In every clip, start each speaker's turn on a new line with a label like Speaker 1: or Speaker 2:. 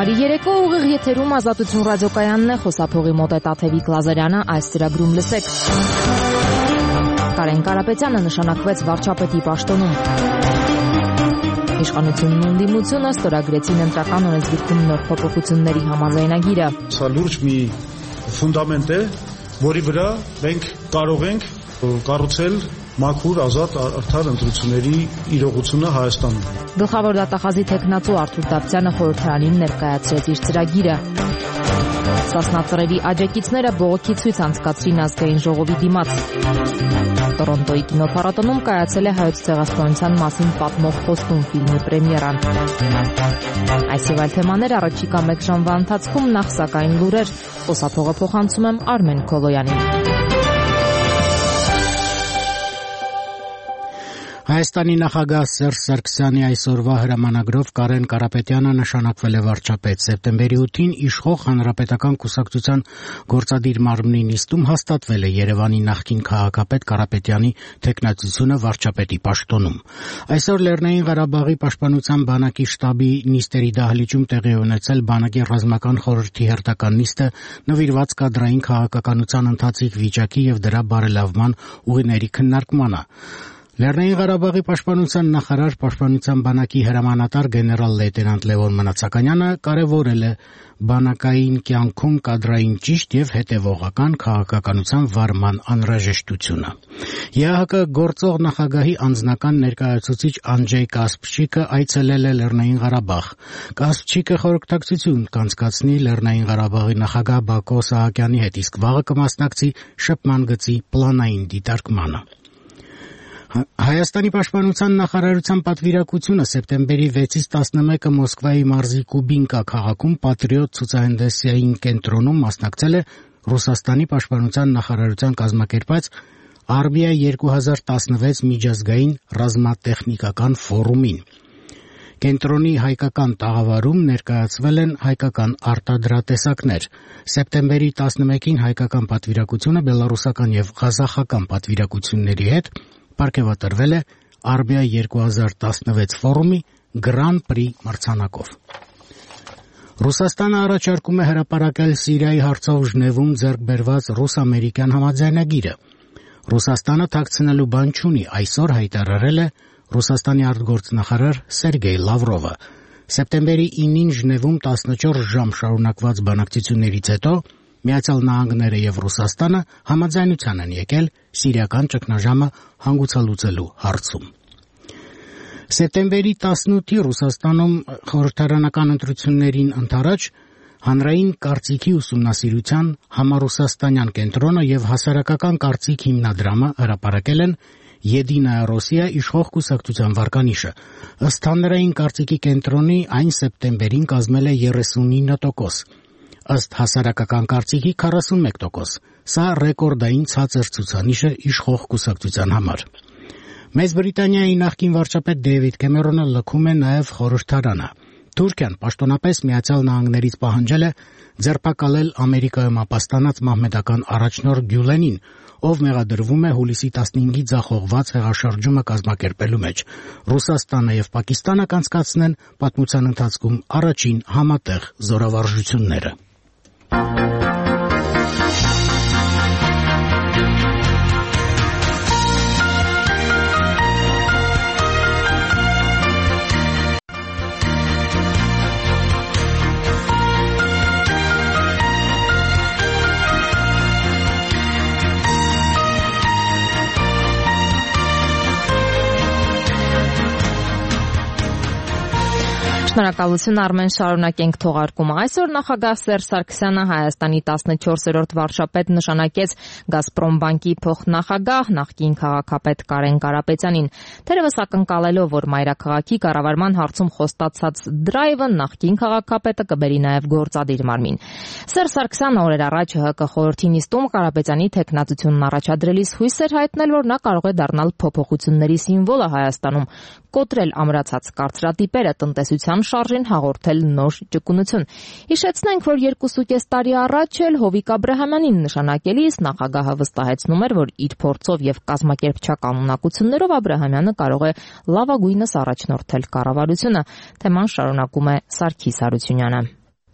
Speaker 1: Բարի երեկո, ուղիղ եթերում Ազատություն ռադիոկայանն է, խոսափողի մոտ է Տաթևիկ Լազարյանը, այս ծրագրում լսեք։ Կարեն Կարապետյանը նշանակվեց վարչապետի պաշտոնում։ Իշխանությունն ու ընդդիմությունը ստորագրեցին ընտրական օրենսգիրքում նոր փոփոխությունների համաձայնագիրը։
Speaker 2: Սա լուրջ մի ֆունդամենտ է, որի վրա մենք կարող ենք կառուցել մաքուր, ազատ, արդար ընտրությունների իրողությունը Հայաստանում։
Speaker 1: Գլխավոր դատախազի թեկնածու Արթուր Դավթյանը խորհրդարանին ներկայացրեց իր ծրագիրը։ Սասնա ծռերի աջակիցները բողոքի ցույց անցկացրին ազգային ժողովի դիմաց։ Տորոնտոյի կինոփառատոնում կայացել է Հայոց ցեղասպանության մասին պատմող խոստում ֆիլմի պրեմիերան։ Այս եւ այլ թեմաներ առաջիկա 1 ժամվա ընթացքում, նախ սակայն լուրեր, խոսափողը փոխանցում եմ Արմեն Քոլոյանին։
Speaker 3: Հայաստանի նախագահ Սերժ Սարգսյանի այսօրվա հրամանագրով Կարեն Կարապետյանը նշանակվել է վարչապետ։ Սեպտեմբերի 8-ին իշխող Հանրապետական կուսակցության գործադիր մարմնի նիստում հաստատվել է Երևանի նախկին քաղաքապետ Կարապետյանի թեկնածությունը վարչապետի պաշտոնում։ Այսօր Լեռնային Ղարաբաղի պաշտպանության բանակի շտաբի նիստերի դահլիճում տեղի ունեցել բանակի ռազմական խորհրդի հերթական նիստը նվիրված կադրային քաղաքականության ընթացիկ վիճակի եւ դրա բարելավման ուղիների քննարկմանը։ Լեռնային Ղարաբաղի պաշտպանության նախարար պաշտպանության բանակի հրամանատար գեներալ լեյտենանտ Լևոն Մնացականյանը կարևորել է բանակային կյանքում կադրային ճիշտ եւ հետեւողական քաղաքականության վարման անհրաժեշտությունը։ ԵԱՀԿ գործող նախագահի անձնական ներկայացուցիչ Անջեյ Կասպչիկը այցելել է Լեռնային Ղարաբաղ։ Կասպչիկը խորհրդակցություն կանցկացնի Լեռնային Ղարաբաղի նախագահ Բակո Սահակյանի հետ, իսկ վաղը կմասնակցի շփման գծի պլանային դիտարկմանը։ Հայաստանի պաշտպանության նախարարության պատվիրակությունը սեպտեմբերի 6-ից 11-ը Մոսկվայի մարզի Կուբինկա քաղաքում Պատրիոտ ցուցահանդեսային կենտրոնում մասնակցել է Ռուսաստանի պաշտպանության նախարարության կազմակերպած Արմիա 2016 միջազգային ռազմատեխնիկական ֆորումին։ Կենտրոնի հայկական տաղավարում ներկայացվել են հայկական արտադրատեսակներ։ Սեպտեմբերի 11-ին հայկական պատվիրակությունը բելառուսական եւ ղազախական պատվիրակությունների հետ պարգևատրվել է Արմիա 2016 ֆորումի Գրան Պրի մրցանակով։ Ռուսաստանը առաջարկում է հրապարակել Սիրիայի հարցով Ժնևում ձեռք բերված ռուս-ամերիկյան համաձայնագիրը։ Ռուսաստանը թաքցնելու բան չունի, այսօր հայտարարել է Ռուսաստանի արտգործնախարար Սերգեյ Լավրովը։ Սեպտեմբերի 9-ին Ժնևում 14 ժամ շարունակված բանակցություններից հետո Միացյալ Նահանգները եւ Ռուսաստանը համաձայնության են եկել սիրիական ճգնաժամը հանգուցալուծելու հարցում։ Սեպտեմբերի 18-ի Ռուսաստանում խորհրդարանական ընտրություններին ընդառաջ հանրային կարծիքի ուսումնասիրության համառուսաստանյան կենտրոնը եւ հասարակական կարծիք հիմնադրամը հրապարակել են Եդինայա Ռոսիա իշխող կուսակցության վարկանիշը։ Ըստ հանրային կարծիքի կենտրոնի այն սեպտեմբերին կազմել է 39%։ Ըստ հասարակական կարծիքի 41%։ Սա ռեկորդային ցածր ցուցանիշ է իշխող կուսակցության համար։ Մեծ Բրիտանիայի նախկին վարչապետ Դեյվիդ Քեմերոնը լքում է նաև խորհրդարանը։ Թուրքիան պաշտոնապես Միացյալ Նահանգներից պահանջել է ձերբակալել Ամերիկայում ապաստանած մահմեդական առաջնորդ Գյուլենին, ով մեղադրվում է հուլիսի 15-ի ձախողված հեղաշրջումը կազմակերպելու մեջ։ Ռուսաստանը եւ Պակիստանը կանցկացնեն պատմության ընթացքում առաջին համատեղ զորավարժությունները։
Speaker 1: Շնորհակալություն Արմեն, շարունակենք թողարկումը։ Այսօր նախագահ Սերժ Սարգսյանը Հայաստանի 14-րդ վարչապետ նշանակեց Գազպրոմ բանկի փոխնախագահ նախկին քաղաքապետ Կարեն Կարապետյանին, թերևս ակնկալելով, որ մայրաքաղաքի կառավարման հարցում խոստացած դրայվը նախկին քաղաքապետը կբերի նաև գործադիր մարմին։ Սերժ Սարգսյանը օրեր առաջ ՀՀԿ խորհրդի նիստում Կարապետյանի թեկնածությունն առաջադրելիս հույս էր հայտնել, որ նա կարող է դառնալ փոփոխությունների սիմվոլը Հայաստանում, կոտրել ամրացած կարծրատիպերը, տնտեսության շարժին հաղորդել նոր ճկունություն։ Հիշեցնենք, որ 2.5 տարի առաջ էլ Հովիկ Աբրահամյանին նշանակելիս նախագահը վստահեցնում էր, որ իր փորձով եւ կազմակերպչական ունակություններով Աբրահամյանը կարող է լավագույնս առաջնորդել կառավարությունը։ Թեման շարունակում է Սարգիս Հարությունյանը։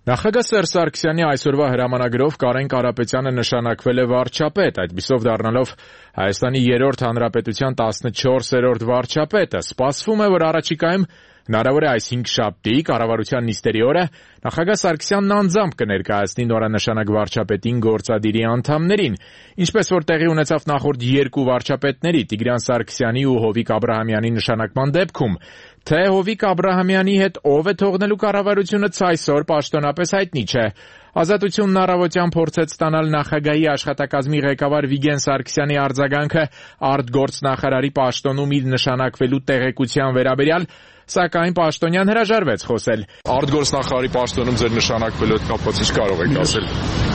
Speaker 4: Նախագահ Սերժ Սարգսյանի այսօրվա հրամանագրով Կարեն Կարապետյանը նշանակվել է վարչապետ, այդպիսով դառնալով Հայաստանի 3-րդ հանրապետության 14-րդ վարչապետը։ Սպասվում է, որ առաջիկայում հնարավոր է այս 5շաբթի կառավարության նիստերի օրը նախագահ Սարգսյանն անձամբ կներկայացնի նորանշանակ վարչապետին գործադիրի անդամներին, ինչպես որ տեղի ունեցավ նախորդ երկու վարչապետների Տիգրան Սարգսյանի ու Հովիկ Աբրահամյանի նշանակման դեպքում, թե Հովիկ Աբրահամյանի հետ ով է թողնելու կառավարությունը այսօր պաշտոնապես հայտնի չէ։ Ազատությունն առավոտյան փորձեց ստանալ նախագահի աշխատակազմի ղեկավար Վիգեն Սարգսյանի արձագանքը արտգործնախարարի պաշտոնում իր նշանակվելու տեղեկության վերաբերյալ, սակայն պաշտոնյան հրաժարվեց խոսել։
Speaker 5: Արտգործնախարարի պաշտոնում ձեր նշանակվելու հետ կապված ինչ կարող եք ասել։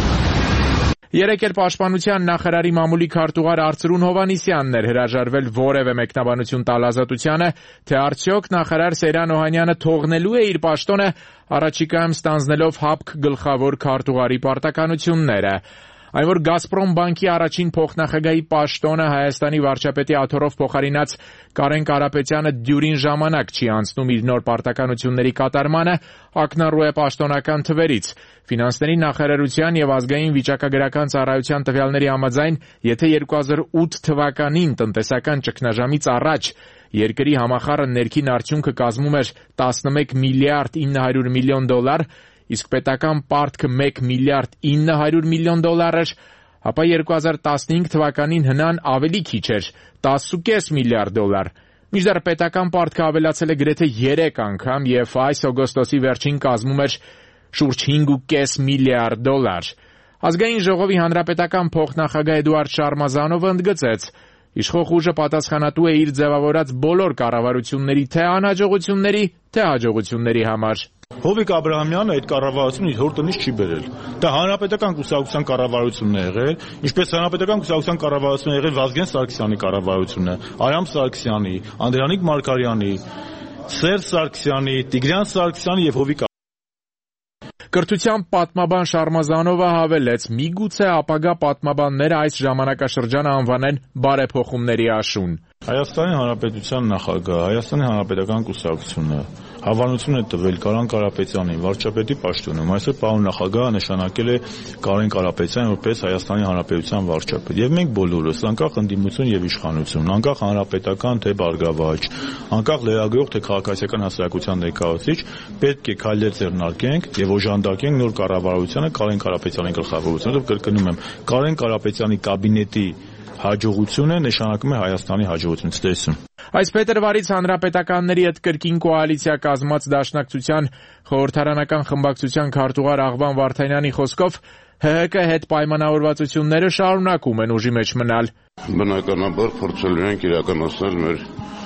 Speaker 4: Երեկ էլ պաշտպանության նախարարի մամուլի քարտուղար Արծրուն Հովհաննիսյանն էր հրաժարվել որևէ մեկնաբանություն տալ Ազատությանը, թե արդյոք նախարար Սեյրան Օհանյանը թողնելու է իր պաշտոնը առաջիկայում ստանձնելով ՀԱՊԿ գլխավոր քարտուղարի պարտականությունները։ Այն որ Գազպրոմ բանկի առաջին փոխնախագահի պաշտոնը Հայաստանի վարչապետի աթոռով փոխարինած Կարեն Կարապետյանը դյուրին ժամանակ չի անցնում իր նոր պարտականությունների կատարմանը, ակնառու է պաշտոնական թվերից։ Ֆինանսների նախարարության եւ ազգային վիճակագրական ծառայության տվյալների համաձայն, եթե 2008 թվականին տնտեսական ճգնաժամից առաջ երկրի համախառն ներքին արդյունքը կազմում էր 11 միլիարդ 900 միլիոն դոլար, իսկ պետական պարտքը 1 միլիարդ 900 միլիոն դոլար էր, ապա 2015 թվականին հնան ավելի քիչ էր՝ 10.5 միլիարդ դոլար։ Մինչդեռ պետական պարտքը ավելացել է գրեթե 3 անգամ եւ այս օգոստոսի վերջին կազմում էր շուրջ 5.5 միլիարդ դոլար։ Ազգային ժողովի հանրապետական փոխնախագահ Էդուարդ Շարմազանովը ընդգծեց. Իշխող ուժը պատասխանատու է իր ձևավորած բոլոր կառավարությունների թե անհաջողությունների, թե հաջողությունների համար։
Speaker 2: Հովիկ Աբրահամյանը այդ կառավարությունը իր հոր տնից չի բերել։ Դա հանրապետական կուսակցության կառավարությունն է եղել, ինչպես հանրապետական կուսակցության կառավարությունն է եղել Վազգեն Սարգսյանի կառավարությունը, Արամ Սարգսյանի, Անդրանիկ Մարգարյանի, Սերժ Սարգսյանի, Տիգրան Սարգսյանի եւ Հովիկ
Speaker 4: Կրթության պատմաբան Շարմազանովը հավելեց. միգուցե ապագա պատմաբանները այս ժամանակաշրջանը անվանեն բարեփոխումների աշուն։
Speaker 2: Հայաստանի Հանրապետության նախագահ, Հայաստանի Հանրապետական կուսակցությունը հավանություն է տվել Կարեն Կարապետյանին վարչապետի պաշտոնում։ Այսօր պարոն նախագահը նշանակել է Կարեն Կարապետյանին որպես Հայաստանի Հանրապետության վարչապետ։ Եվ մենք բոլորս, անկախ ընդդիմություն եւ իշխանություն, անկախ հանրապետական թե բարգավաճ, անկախ լրագրող թե քաղաքացիական հասարակության ներկայացուցիչ, պետք է քայլեր ձեռնարկենք եւ օժանդակենք նոր կառավարությանը Կարեն Կարապետյանի գլխավորությամբ։ Կրկնում եմ, Կարեն Կարապետյանի կաբինետի հաջողությունը նշանակում է Հայաստանի հաջողությունից տեսում։
Speaker 4: Այս փետրվարից հանրապետականների հետ կրկին կոալիցիա կազմած Դաշնակցության խորհրդարանական խմբակցության քարտուղար Աղվան Վարդանյանի խոսքով ՀՀԿ հետ պայմանավորվածությունները շարունակում են ուժի մեջ մնալ։
Speaker 6: Բնականաբար փորձելու ենք իրականացնել մեր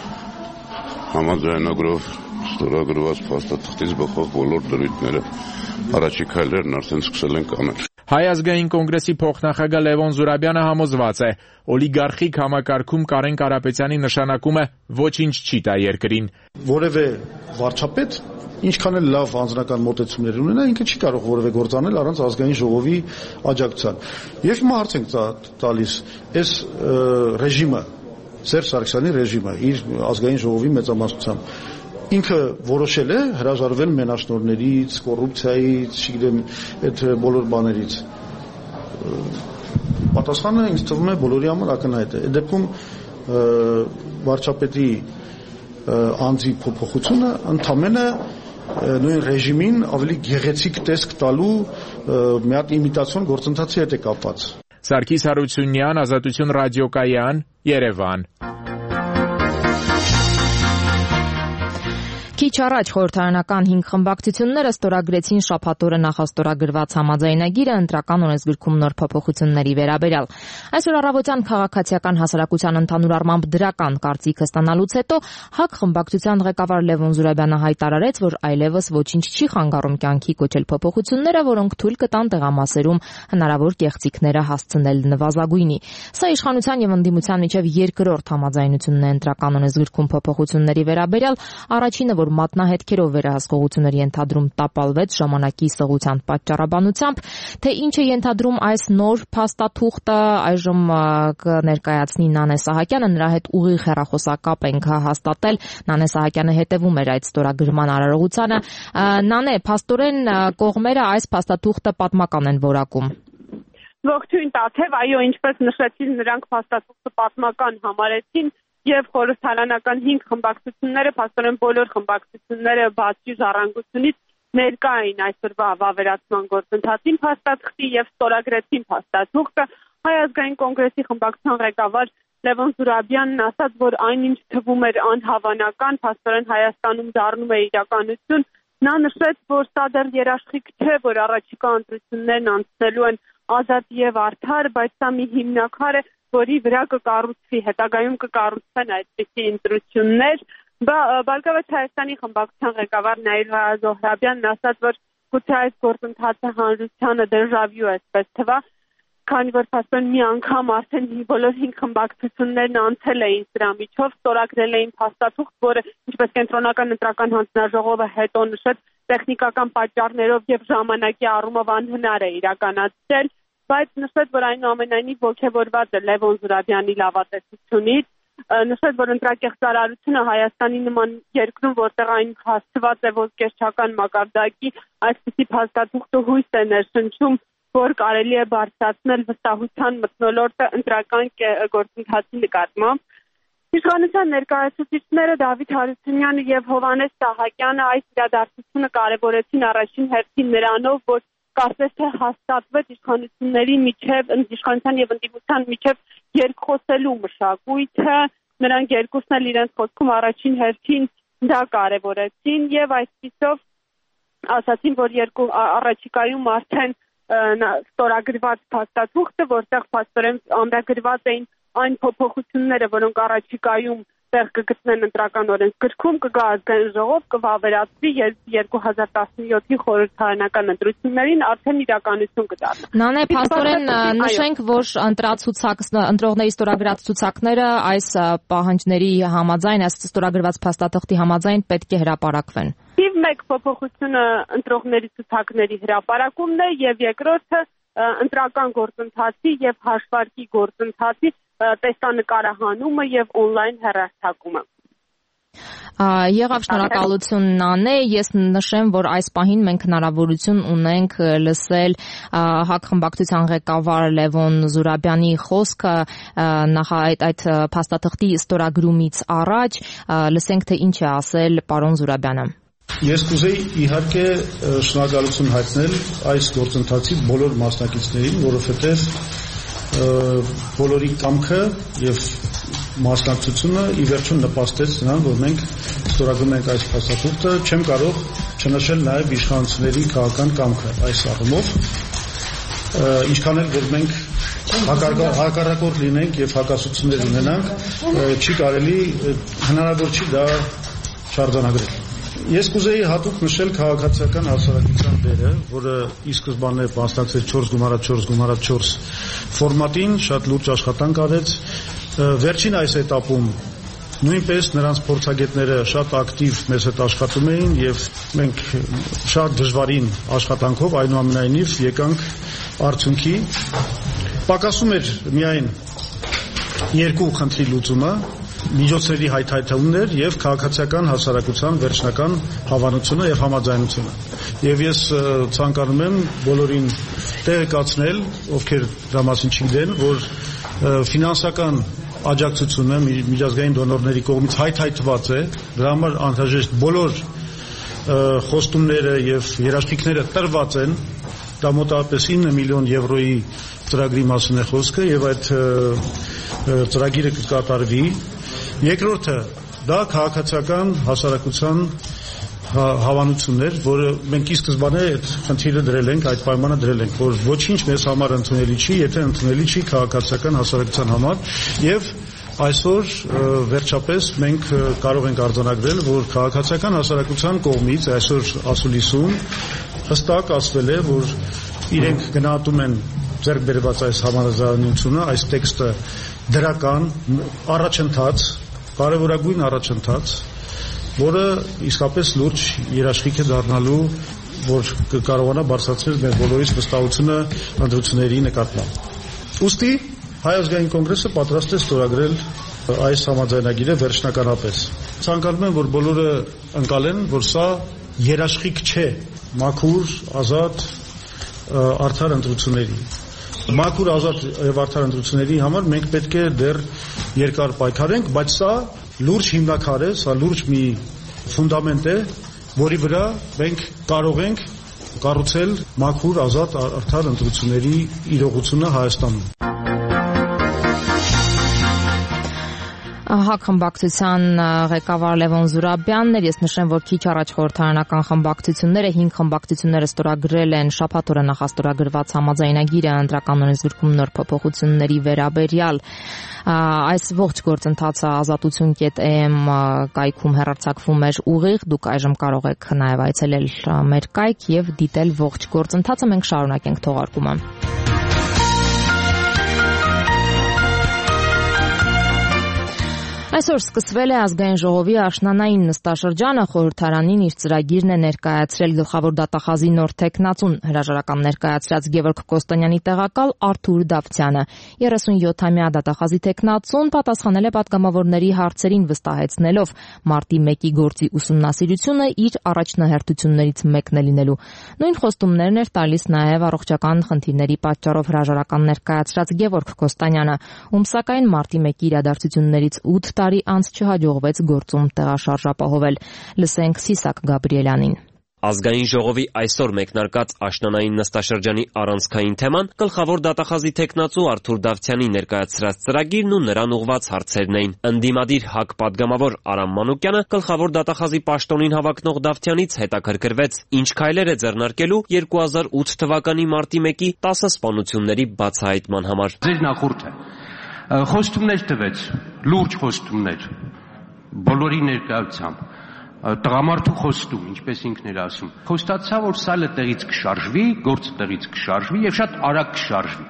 Speaker 6: համաձայնագրով ստորագրված փաստաթղթից բխող բոլոր դրույթները։ Առաջի քայլերն արդեն սկսել ենք անել։
Speaker 4: Հայ ազգային կոնգրեսի փոխնախագահ Լևոն Զուրաբյանը համոզված է, օլիգարխիկ համակարգում Կարեն Կարապետյանի նշանակումը ոչինչ չի տա երկրին։
Speaker 2: Որևէ վարչապետ ինչքան էլ լավ անձնական մոտեցումներ ունենա, ինքը չի կարող որևէ գործ անել առանց ազգային ժողովի աջակցության։ Եվ հիմա հարց ենք տալիս, այս ռեժիմը, Սերժ Սարգսյանի ռեժիմը իր ազգային ժողովի մեծամասնությամբ ինքը որոշել է հրաժարվել մենաշնորհներից, կոռուպցիայից, չգիտեմ, այդ բոլոր բաներից։ Պատասխանը ինձ թվում է բոլորի համար ակնհայտ է։ Այդ դեպքում վարչապետի անձի փոփոխությունը ընդամենը նույն ռեժիմին ավելի գեղեցիկ տեսք տալու մի հատ իմիտացիոն գործընթացի հետ է կապված։
Speaker 4: Սարգիս Հարությունյան, Ազատություն ռադիոկայան, Երևան։ Քիչ առաջ խորհրդարանական 5 խմբակցությունները ստորագրեցին շաբաթօրը նախաստորագրված համաձայնագիրը ընտրական օրենսգրքում նոր փոփոխությունների վերաբերյալ։ Այսօր առավոտյան քաղաքացիական հասարակության ընդհանուր առմամբ դրական կարծիքը ստանալուց հետո ՀԱԿ խմբակցության ղեկավար Լևոն Զուրաբյանը հայտարարեց, որ այլևս ոչինչ չի խանգարում կյանքի կոչել փոփոխությունները, որոնք թույլ կտան տեղամասերում հնարավոր կեղծիքները հասցնել նվազագույնի։ Սա իշխանության եւ ընդդիմության միջև երկրորդ համաձայնությունն է ընտրական օրենսգրքում փոփոխությունների վերաբերյալ, առաջինը, որ
Speaker 1: որ մատնահետքերով վերահսկողությունների ենթադրում տապալվեց ժամանակի սղության պատճառաբանությամբ, թե ինչ է ենթադրում այս նոր փաստաթուղթը, այժմ կներկայացնի Նանե Սահակյանը, նրա հետ ուղիղ հեռախոսակապ ենք հաստատել, Նանե Սահակյանը հետևում էր այդ ստորագրման արարողությանը։ Նանե, փաստորեն կողմերը այս փաստաթուղթը պատմական են որակում։
Speaker 7: Ողջույն Տաթև, այո, ինչպես նշեցին, նրանք փաստաթուղթը պատմական համարեցին եւ խորհրդարանական 5 խմբակցությունները, փաստորեն բոլոր խմբակցությունները բացի ժառանգությունից ներկա էին այսօրվա վավերացման գործընթացին փաստաթղթի եւ ստորագրեցին փաստաթուղթը։ Հայ ազգային կոնգրեսի խմբակցության ղեկավար Լևոն Զուրաբյանն ասաց, որ այնինչ թվում էր անհավանական, փաստորեն Հայաստանում դառնում է իրականություն։ Նա նշեց, որ սա դեռ երաշխիք չէ, որ առաջիկա ընտրություններն անցնելու են ազատ եւ արդար, բայց սա մի հիմնաքար է, որի վրա կկառուցվի, հետագայում կկառուցվեն այդպիսի ընտրություններ։ Բարգավաճ Հայաստանի խմբակցության ղեկավար Նաիրա Զոհրաբյանն ասաց, որ գուցե այս գործընթացը հանրությանը դժավյու է, այսպես թվա, քանի որ փաստորեն մի անգամ արդեն բոլոր 5 խմբակցություններն անցել էին սրա միջով, ստորագրել էին փաստաթուղթ, որը ինչպես կենտրոնական ընտրական հանձնաժողովը հետո նշեց, տեխնիկական պատճառներով եւ ժամանակի առումով անհնար է իրականացնել, բայց նշեց, որ այնուամենայնիվ ոգևորված է Լևոն Զուրաբյանի լավատեսությունից, նշեց, որ ընտրակեղծարարությունը Հայաստանի նման երկրում, որտեղ այն հաստված է ոսկերչական մակարդակի, այսպիսի փաստաթուղթը հույս է ներշնչում, որ կարելի է բարձրացնել վստահության մթնոլորտը ընտրական գործընթացի նկատմամբ։ Իշխանության ներկայացուցիչները Դավիթ Հարությունյանը եւ Հովհաննես Սահակյանը այս իրադարձությունը կարեւորեցին առաջին հերթին նրանով, որ կարծես թե հաստատվեց իշխանության եւ ընդդիմության միջև երկխոսելու մշակույթը, նրանք երկուսն էլ իրենց խոսքում առաջին հերթին դա կարեւորեցին եւ այսպիսով ասացին, որ առաջիկայում արդեն ստորագրված փաստաթուղթը, որտեղ փաստորեն ամրագրված էին այն փոփոխությունները, որոնք առաջիկայում տեղ կգտնեն ընտրական օրենսգրքում, կգա ազգային ժողով, կվավերացվի 2017-ի խորհրդարանական ընտրություններին, արդեն իրականություն կդառնա։
Speaker 1: Նանե, փաստորեն նշենք, որ ընտրողների ստորագրած ցուցակները այս պահանջների համաձայն, այս ստորագրված փաստաթղթի համաձայն պետք է հրապարակվեն։
Speaker 7: Թիվ 1 փոփոխությունը ընտրողների ցուցակների հրապարակումն է եւ երկրորդը ընտրական գործընթացի եւ հաշվարկի գործընթացի տեսանկարահանումը եւ on-line հեռարձակումը։
Speaker 1: Եղավ, շնորհակալություն Նանե, ես նշեմ, որ այս պահին մենք հնարավորություն ունենք լսել ՀԱԿ խմբակցության ղեկավար Լևոն Զուրաբյանի խոսքը այդ փաստաթղթի ստորագրումից առաջ, լսենք թե ինչ է ասել պարոն Զուրաբյանը։
Speaker 8: Ես կուզեի իհարկե շնորհակալություն հայտնել այս գործընթացի բոլոր մասնակիցներին, որովհետև բոլորի կամքը եւ մասնակցությունը ի վերջո նպաստեց նրան, որ մենք ստորագրում ենք այս փաստաթուղթը, չեմ կարող չնշել նաեւ իշխանությունների քաղաքական կամքը այս առումով, ինչքան էլ որ մենք հակառակորդ լինենք եւ հակասություններ ունենանք, չի կարելի, հնարավոր չի դա շարժանագրել։ Ես կուզեի հատուկ նշել քաղաքացիական հասարակության դերը, որը ի սկզբանե մասնակցեց 4x4x4 ֆորմատին, շատ լուրջ աշխատանք արեց։ Վերջին այս этаպում նույնպես նրանց փորձագետները շատ ակտիվ մեզ հետ աշխատում էին եւ մենք շատ դժվարին աշխատանքով այնուամենայնիվ եկանք արդյունքի։ Պակասում էր միայն երկու խնդրի լուծումը, միջոցների հայթայթումներ եւ քաղաքացիական հասարակության վերջնական հավանությունը եւ համաձայնությունը։ Եվ ես ցանկանում եմ բոլորին տեղեկացնել, ովքեր դրա մասին չգիտեն, որ ֆինանսական աջակցությունը միջազգային դոնորների կողմից հայթայթված է, դրա համար անհրաժեշտ բոլոր խոստումները եւ երաշխիքները տրված են, դա մոտավորապես 9 միլիոն եվրոյի ծրագրի մասին է խոսքը եւ այդ ծրագիրը կկատարվի։ Երկրորդը դա քաղաքացիական հասարակության հավանություններ, որը մենք ի սկզբանե այդ խնդիրը դրել ենք, այդ պայմանը դրել ենք, որ ոչինչ մեզ համար ընդունելի չի, եթե ընդունելի չի քաղաքացիական հասարակության համար եւ այսօր վերջապես մենք կարող ենք արձանագրել, որ քաղաքացիական հասարակության կողմից այսօր ասուլիսում հստակ ասվել է, որ իրենք գնահատում են ձեռք բերված այս համաձայնությունը, այս տեքստը դրական առաջընթաց, կարևորագույն առաջընթաց որը իսկապես լուրջ երաշխիք է դառնալու, որ կարողանա բարձրացնել մեր բոլորիս վստահությունը ընտրությունների նկատմամբ։ Ուստի Հայ ազգային կոնգրեսը պատրաստ է ստորագրել այս համաձայնագիրը վերջնականապես։ Ցանկանում եմ, որ բոլորը ընկալեն, որ սա երաշխիք չէ մաքուր, ազատ, արդար ընտրությունների։ Մաքուր, ազատ եւ արդար ընտրությունների համար մենք պետք է դեռ երկար պայքարենք, բայց սա լուրջ հիմնաքար է, սա լուրջ մի ֆունդամենտ է, որի վրա մենք կարող ենք կառուցել մաքուր, ազատ, արդար ընտրությունների իրողությունը Հայաստանում։
Speaker 1: ՀԱԿ խմբակցության ղեկավար Լևոն Զուրաբյանն էր։ Ես նշեմ, որ քիչ առաջ խորհրդարանական խմբակցությունները 5 խմբակցությունները ստորագրել են շաբաթ օրը նախաստորագրված համաձայնագիրը ընտրական օրենսգրքում նոր փոփոխությունների վերաբերյալ։ Այս ողջ գործընթացը azatutun.am կայքում հեռարձակվում էր ուղիղ։ Դուք այժմ կարող եք նաև այցելել մեր կայք եւ դիտել ողջ գործընթացը։ Մենք շարունակենք թողարկումը։ Այսօր սկսվել է ազգային ժողովի աշնանային նստաշրջանը, խորհրդարանին իր ծրագիրն է ներկայացրել գլխավոր դատախազի նոր թեկնածուն, հրաժարական ներկայացրած Գևորգ Կոստանյանի տեղակալ Արթուր Դավթյանը։ 37-ամյա դատախազի թեկնածուն պատասխանել է պատգամավորների հարցերին, վստահեցնելով մարտի 1-ի գործի ուսումնասիրությունը իր առաջնահերթություններից մեկն է լինելու։ Նույն խոստումներն էր տալիս նաև առողջական խնդիրների պատճառով հրաժարական ներկայացրած Գևորգ Կոստանյանը, ում սակայն մարտի 1-ի իրադարձություններից 8 տարի անց չհաջողվեց գործում տեղաշարժապահովել։ Լսենք Սիսակ Գաբրիելյանին։
Speaker 9: Ազգային ժողովի այսօր մեկնարկած աշնանային նստաշրջանի առանցքային թեման գլխավոր դատախազի թեկնածու Արթուր Դավթյանի ներկայացրած ծրագիրն ու նրան ուղղված հարցերն էին։ Ընդդիմադիր ՀԱԿ պատգամավոր Արամ Մանուկյանը գլխավոր դատախազի պաշտոնին հավակնող Դավթյանից հետաքրքրվեց, ինչ քայլեր է ձեռնարկելու 2008 թվականի մարտի 1-ի 10 սպանությունների բացահայտման համար։
Speaker 10: Ձեր նախորդը խոստումներ տվեց, լուրջ խոստումներ, բոլորի ներկայությամբ, տղամարդու խոստում, ինչպես ինքն էր ասում, խոստացա, որ սալը տեղից կշարժվի, գործը տեղից կշարժվի եւ շատ արագ կշարժվի։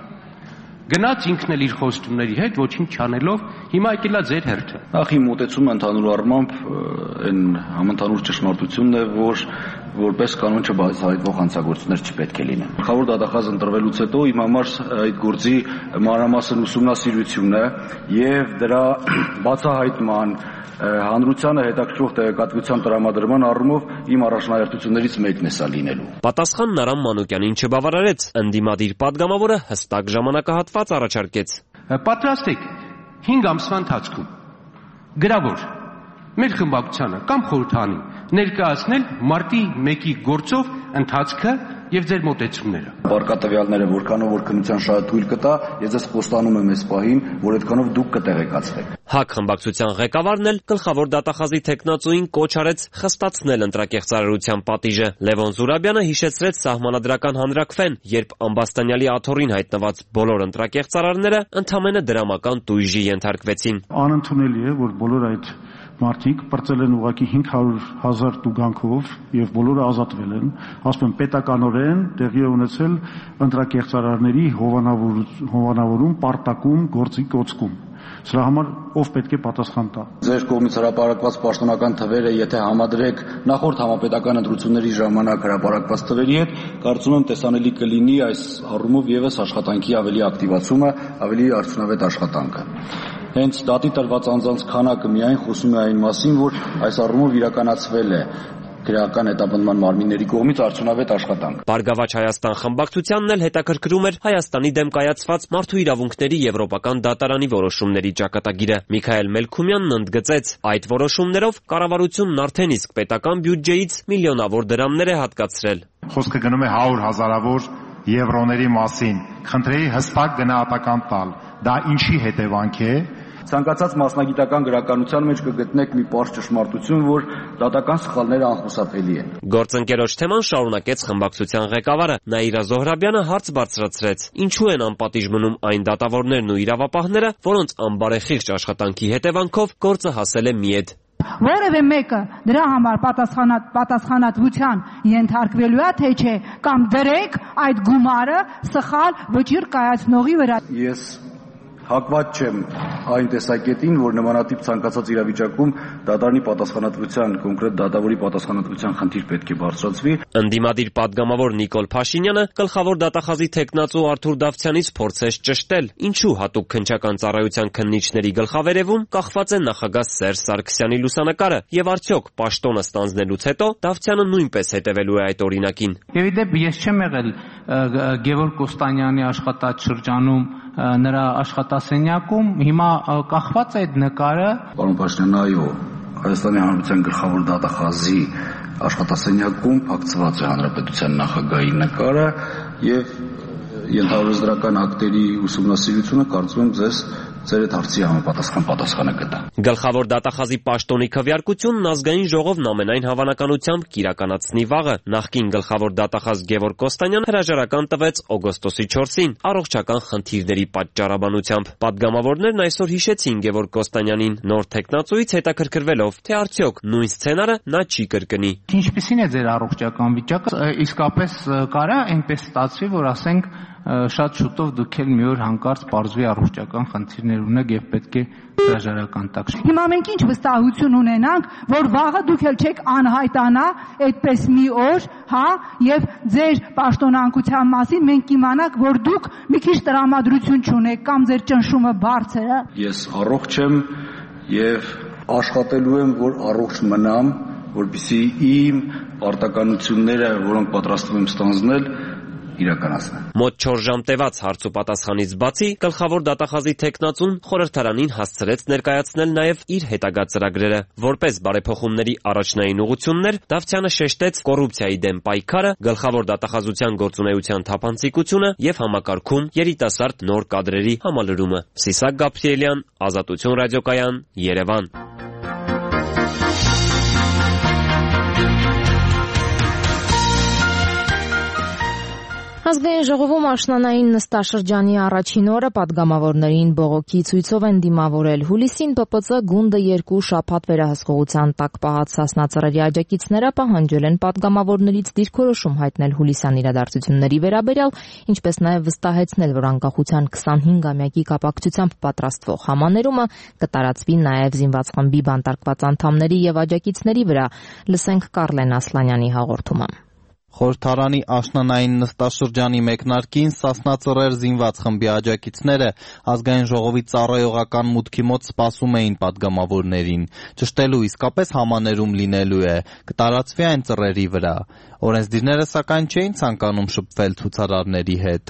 Speaker 10: Գնաց ինքն էլ իր խոստումների հետ, ոչինչ չանելով, հիմա եկելա ձեր հերթը։
Speaker 11: Նախ իմ մոտեցումը ընդհանուր առմամբ այն համընդհանուր ճշմարտությունն է, որ որպես կանոն չբացահայտվող հանցագործություններ չպետք է լինեն։ Գլխավոր դատախազ ընտրվելուց հետո իմ համար այդ գործի մանրամասն ուսումնասիրությունը եւ դրա բացահայտման հանրությանը հետաքրքրող տեղեկատվության տրամադրման առումով իմ առաջնահերթություններից մեկն է սա լինելու։
Speaker 9: Պատասխանն Արամ Մանուկյանին չբավարարեց, ընդդիմադիր պատգամավորը հստակ ժամանակահատված առաջարկեց։
Speaker 10: Պատրաստ եք 5 ամսվա ընթացքում գրավոր մեր խմբակցությանը կամ խորհրդարանին ներկայացնել մարտի 1-ի գործով ընթացքը եւ ձեր մոտեցումները։
Speaker 11: Վարկատվյալները որքանով որ քննության շահը թույլ կտա, ես ձեզ խոստանում եմ այս պահին, որ այդքանով դուք կտեղեկացվեք։
Speaker 9: ՀԱԿ խմբակցության ղեկավարն էլ գլխավոր դատախազի թեկնածուին կոչ արեց խստացնել ընտրակեղծարարության պատիժը։ Լևոն Զուրաբյանը հիշեցրեց սահմանադրական հանրաքվեն, երբ Ամբաստանյալի աթոռին հայտնված բոլոր ընտրակեղծարարները ընդամենը դրամական տույժի ենթարկվեցին։
Speaker 8: Անընդունելի է, որ բոլոր այդ մարդիկ պրծել են ուղղակի 500,000 տուգանքով եւ բոլորը ազատվել են, ասում եմ պետականորեն տեղի է ունեցել ընտրակեղծարարների հովանավորում, պարտակում, գործի կոծկում։ Սրա համար ով պետք է պատասխան տա։
Speaker 11: Ձեր կողմից հրապարակված պաշտոնական թվերը, եթե համադրեք նախորդ համապետական ընտրությունների ժամանակ հրապարակված թվերի հետ, կարծում եմ տեսանելի կլինի այս առումով եւս աշխատանքի ավելի ակտիվացումը, ավելի արդյունավետ աշխատանքը։ Հենց դատի տրված անձանց քանակը միայն խոսում է այն մասին, որ այս առումով իրականացվել է քրեական հետապնդման մարմինների կողմից արդյունավետ աշխատանք։
Speaker 9: Բարգավաճ Հայաստան խմբակցությանն էլ հետաքրքրում էր Հայաստանի դեմ կայացված մարդու իրավունքների եվրոպական դատարանի որոշումների ճակատագիրը։ Միքայել Մելքումյանն ընդգծեց, այդ որոշումներով կառավարությունն արդեն իսկ պետական բյուջեից միլիոնավոր դրամներ է հատկացրել։
Speaker 12: Խոսքը գնում է 100,000-ավոր եվրոների մասին։ Խնդրեի հստակ գնահատական տալ։ Դա ինչի հետևանք է։
Speaker 11: Ցանկացած մասնագիտական գրականության մեջ կգտնեք մի պարզ ճշմարտություն, որ դատական սխալները անխուսափելի են։
Speaker 9: Գործընկերոջ թեման շարունակեց խմբակցության ղեկավարը Նաիրա Զոհրաբյանը հարց բարձրացրեց. ինչու են անպատիժ մնում այն դատավորներն ու իրավապահները, որոնց անբարեխիղճ աշխատանքի հետևանքով գործը հասել է միեդ։
Speaker 13: Որևէ մեկը դրա համար պատասխանատվության ենթարկվելու է, թե չէ, կամ դրեք այդ գումարը սխալ վճիռ կայացնողի վրա։
Speaker 11: Ես Հակված չեմ այն տեսակետին, որ նմանատիպ ցանկացած իրավիճակում դատարանի պատասխանատվության, կոնկրետ դատավորի պատասխանատվության խնդիր պետք է բարձրացվի։
Speaker 9: Ընդդիմադիր падգամավոր Նիկոլ Փաշինյանը գլխավոր դատախազի տեխնացու Արթուր Դավթյանից փորձեց ճշտել, ինչու հատուկ քննչական ծառայության քննիչների գլխավերևում կախված է նախագահ Սերժ Սարգսյանի լուսանկարը, եւ արդյոք պաշտոնը ստանձնելուց հետո Դավթյանը նույնպես հետևելու է այդ օրինակին։
Speaker 14: Եվ իդեպ ես չեմ եղել Գևորգ Կոստանյանի աշխատաշրջանում նրա աշխատասենյակում, հիմա կախված է այդ նկարը։
Speaker 11: Պարոն Փաշինյան, այո, Հայաստանի Հանրապետության գլխավոր դատախազի աշխատասենյակում փակցված է հանրապետության նախագահի նկարը եւ ենթարարժեզրական ակտերի ուսումնասիրությունը կարծում եմ ձեզ ձեր այդ հարցի համապատասխան պատասխանը կտա։
Speaker 9: Գլխավոր դատախազի պաշտոնի քվեարկությունն ազգային ժողովն ամենայն հավանականությամբ կիրականացնի վաղը։ Նախկին գլխավոր դատախազ Գևորգ Կոստանյանը հրաժարական տվեց օգոստոսի 4-ին առողջական խնդիրների պատճառաբանությամբ։ Պատգամավորներն այսօր հիշեցին Գևորգ Կոստանյանին նոր տեխնացուից հետաքրքրվելով, թե արդյոք նույն սցենարը նա չի կրկնի։
Speaker 14: Ինչպիսին է ձեր առողջական վիճակը, իսկապես կարա այնպես ստացվի, որ ասենք շատ շուտով դուք էլ մի օր հանկարծ պարզվի առողջական խնդիրներ ունեք եւ պետք է հրաժարական տաք։
Speaker 13: Հիմա մենք ինչ վստահություն ունենանք, որ վաղը դուք էլ չեք անհայտանա այդպես մի օր, հա, եւ ձեր պաշտոնանկության մասին մենք իմանանք, որ դուք մի քիչ տրամադրություն չունեք կամ ձեր ճնշումը բարձր է։
Speaker 11: Ես առողջ եմ եւ աշխատելու եմ, որ առողջ մնամ, որպեսզի իմ պարտականությունները, որոնք պատրաստվում եմ ստանձնել, իրականացնել։
Speaker 9: Մոտ 4 ժամ տևած հարց ու պատասխանից բացի գլխավոր դատախազի տեխնացուն խորհրդարանին հասցրեց ներկայացնել նաև իր հետագա ծրագրերը։ Որպես բարեփոխումների առաջնային ուղղություններ Դավթյանը շեշտեց կոռուպցիայի դեմ պայքարը, գլխավոր դատախազության գործունեության թափանցիկությունը եւ համակարգում երիտասարդ նոր կադրերի համալրումը։ Սիսակ Գաբրիելյան, Ազատություն ռադիոկայան, Երևան։
Speaker 1: Ազգային ժողովում աշնանային նստաշրջանի առաջին օրը падգամավորներին բողոքի ցույցով են դիմավորել։ Հուլիսին ՊՊՑ գունդը 2 շաբաթ վերահսկողության տակ պահած Սասնա Ծռերի աջակիցները պահանջել են падգամավորներից դիրքորոշում հայտնել հուլիսյան իրադարձությունների վերաբերյալ, ինչպես նաև վստահեցնել, որ անկախության 25-ամյակի կապակցությամբ պատրաստվող համաներումը կտարածվի նաև զինված խմբի բանտարկված անդամների եւ աջակիցների վրա։ Լսենք Կարլեն Ասլանյանի հաղորդումը։
Speaker 15: Խորհրդարանի աշնանային նստաշրջանի մեկնարկին Սասնա Ծռեր զինված խմբի աջակիցները ազգային ժողովի ծառայողական մուտքի մոտ սպասում էին падգամավորներին։ Ճշտելու իսկապես համաներում լինելու է, կտարածվի այն ծռերի վրա։ Օրենսդիրները սակայն չէին ցանկանում շփվել ցուցարարների հետ։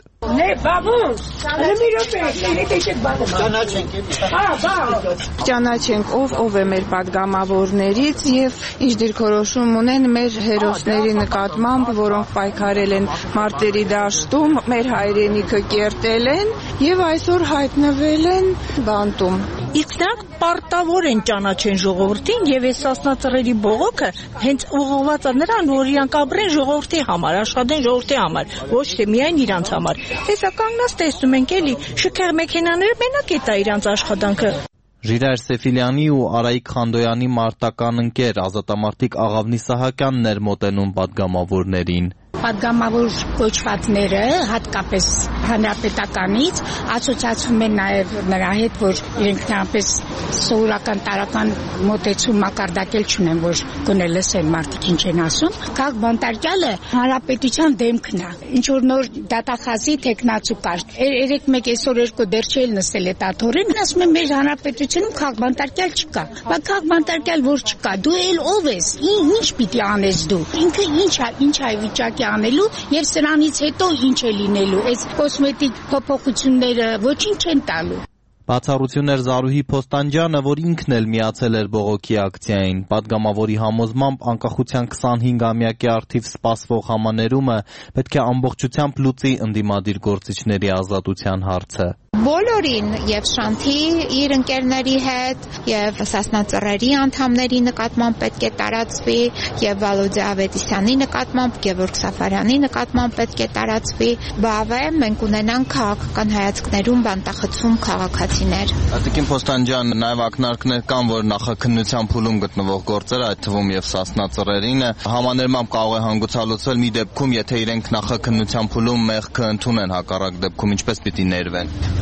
Speaker 16: Ճանաչենք ով է մեր падգամավորներից եւ ինչ դիրքորոշում ունեն մեր հերոսների նկատմամբ, որոնք պայքարել են մարտերի դաշտում, մեր հայրենիքը կերտել են եւ այսօր հայտնվել են բանտում։
Speaker 17: Իսկ նրանք պարտավոր են ճանաչեն ժողովրդին եւ այս Սասնա Ծռերի բողոքը հենց ուղղված է նրան, որ իրանք ապրեն ժողովրդի համար, աշխատեն ժողովրդի համար, ոչ թե միայն իրանց համար։ Տեսա կանգնած տեսնում ենք էլի, շքեղ մեքենաները մենակ է տա իրանց աշխատանքը։
Speaker 15: Ժիրայր Սեֆիլյանի ու Արայիկ Խանդոյանի մարտական ընկեր ազատամարտիկ Աղավնի Սահակյանն էր մոտենում падգամավորներին։
Speaker 18: Падգամավոր կոչվածները հատկապես հանրապետականից ասոցիացվում են նաև նրա հետ, որ իրենք նրանպես սովորական տարական մոտեցում մակարդակել չունեն, որ գոնե լսեն մարդիկ ինչ են ասում։ Քաղաք Բանտարկյալը հանրապետության դեմքն է։ Ինչ որ նոր դատախազի տեխնացու կար։ Երեք մեկ այսօր երկու դեռ չէին լսել այդ աթոռին, ասում են մեր հանրապետությունում քաղաք Բանտարկյալ չկա։ Բայց քաղաք Բանտարկյալ որ չկա, դու էլ ով ես։ Ինչ պիտի անես դու։ Ինքը ինչ է վիճակի անելու եւ սրանից հետո ինչ է լինելու։ Այս կոսմետիկ փոփոխությունները ոչինչ չեն տալու։
Speaker 15: Բացառություն էր Զարուհի Փոստանջյանը, որ ինքն էլ միացել էր բողոքի ակցիային։ Падգամավորի համոզմամբ անկախության 25-ամյակի առթիվ սպասվող համաներումը պետք է ամբողջությամբ լուծի ընդդիմադիր գործիչների ազատության հարցը։
Speaker 19: Բոլորին եւ Շանթի իր ընկերների հետ եւ Սասնա Ծռերի անդամների նկատմամբ պետք է տարածվի եւ Վալոդե Ավետիսյանի նկատմամբ, Գևորգ Սաֆարյանի նկատմամբ պետք է տարածվի։ Բավե մենք ունենանք քաղաքական հայացքներում բանտախցում քաղաքացիներ։
Speaker 15: Տիկին Փոստանջյան, նաեւ ակնարկներ կան, որ նախաքննության փուլում գտնվող գործերը, այդ թվում եւ Սասնա Ծռերինը, համաներմամբ կարող է հանգուցալուծվել մի դեպքում, եթե իրենք նախաքննության փուլում մեղքը ընդունեն, հակառակ դեպքում ինչպես պիտի ներվեն։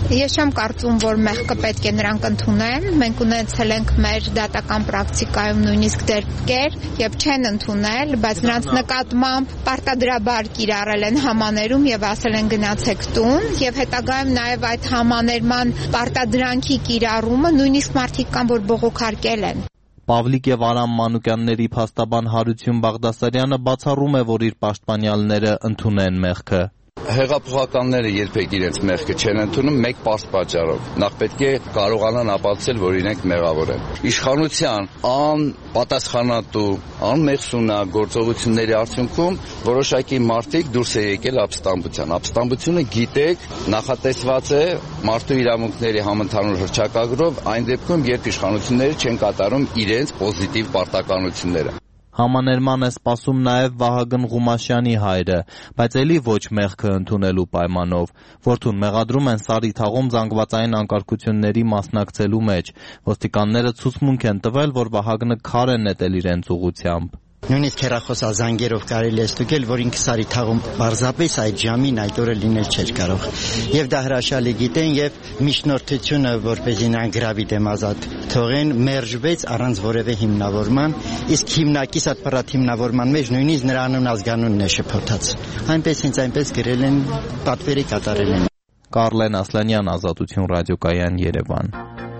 Speaker 19: Ես չեմ կարծում, որ մեղքը պետք է նրանք ընդունեն։ Մենք ունեցել ենք մեր դատական պրակտիկայում նույնիսկ դեպքեր, եւ չեն ընդունել, բայց նրանց նկատմամբ պարտադրաբար կիրառել են համաներում եւ ասել են գնացեք տուն, եւ հետագայում նաեւ այդ համաներման պարտադրանքի կիրառումը նույնիսկ մարդիկ կան, որ բողոքարկել են։
Speaker 15: Պավլիկ եւ Արամ Մանուկյանների փաստաբան Հարություն Բաղդասարյանը բացառում է, որ իր պաշտպանյալները ընդունեն մեղքը։
Speaker 20: Հեղափոխականները երբեք իրենց մեղքը չեն ընդունում մեկ պարզ պատճառով։ Նախ պետք է կարողանան ապացուցել, որ իրենք մեղավոր են։ Իշխանության անպատասխանատու, անմեղսունակ գործողությունների արդյունքում որոշակի մարդիկ դուրս է եկել ապստամբության։ Ապստամբությունը, գիտեք, նախատեսված է մարդու իրավունքների համընդհանուր հռչակագրով այն դեպքում, երբ իշխանությունները չեն կատարում իրենց պոզիտիվ պարտականությունները։
Speaker 15: Համաներման է սպասում նաև Վահագն Ղումաշյանի հայրը, բայց ելի ոչ մեղքը ընդունելու պայմանով։ Որդուն մեղադրում են Սարի թաղում զանգվածային անկարգությունների մասնակցելու մեջ։ Ոստիկանները ցուցմունք են տվել, որ Վահագնը քար է նետել իրենց ուղղությամբ։
Speaker 21: Նույնիսկ հեռախոսազանգերով կարելի է ստուգել, որ ինքը Սարի թաղում պարզապես այդ ժամին այդ օրը լինել չէր կարող։ Եվ դա հրաշալի գիտեն, եւ միջնորդությունը, որպեսզի նրան գրավի դեմ ազատ թողեն, մերժվեց առանց որևէ հիմնավորման, իսկ հիմնակից այդ պարատ հիմնավորման մեջ նույնիսկ նրա անուն ազգանունն է շփոթած։ Այնպես հենց այնպես գրել են, պատվերի կատարել են։
Speaker 15: Կարլեն Ասլանյան, Ազատություն ռադիոկայան, Երևան։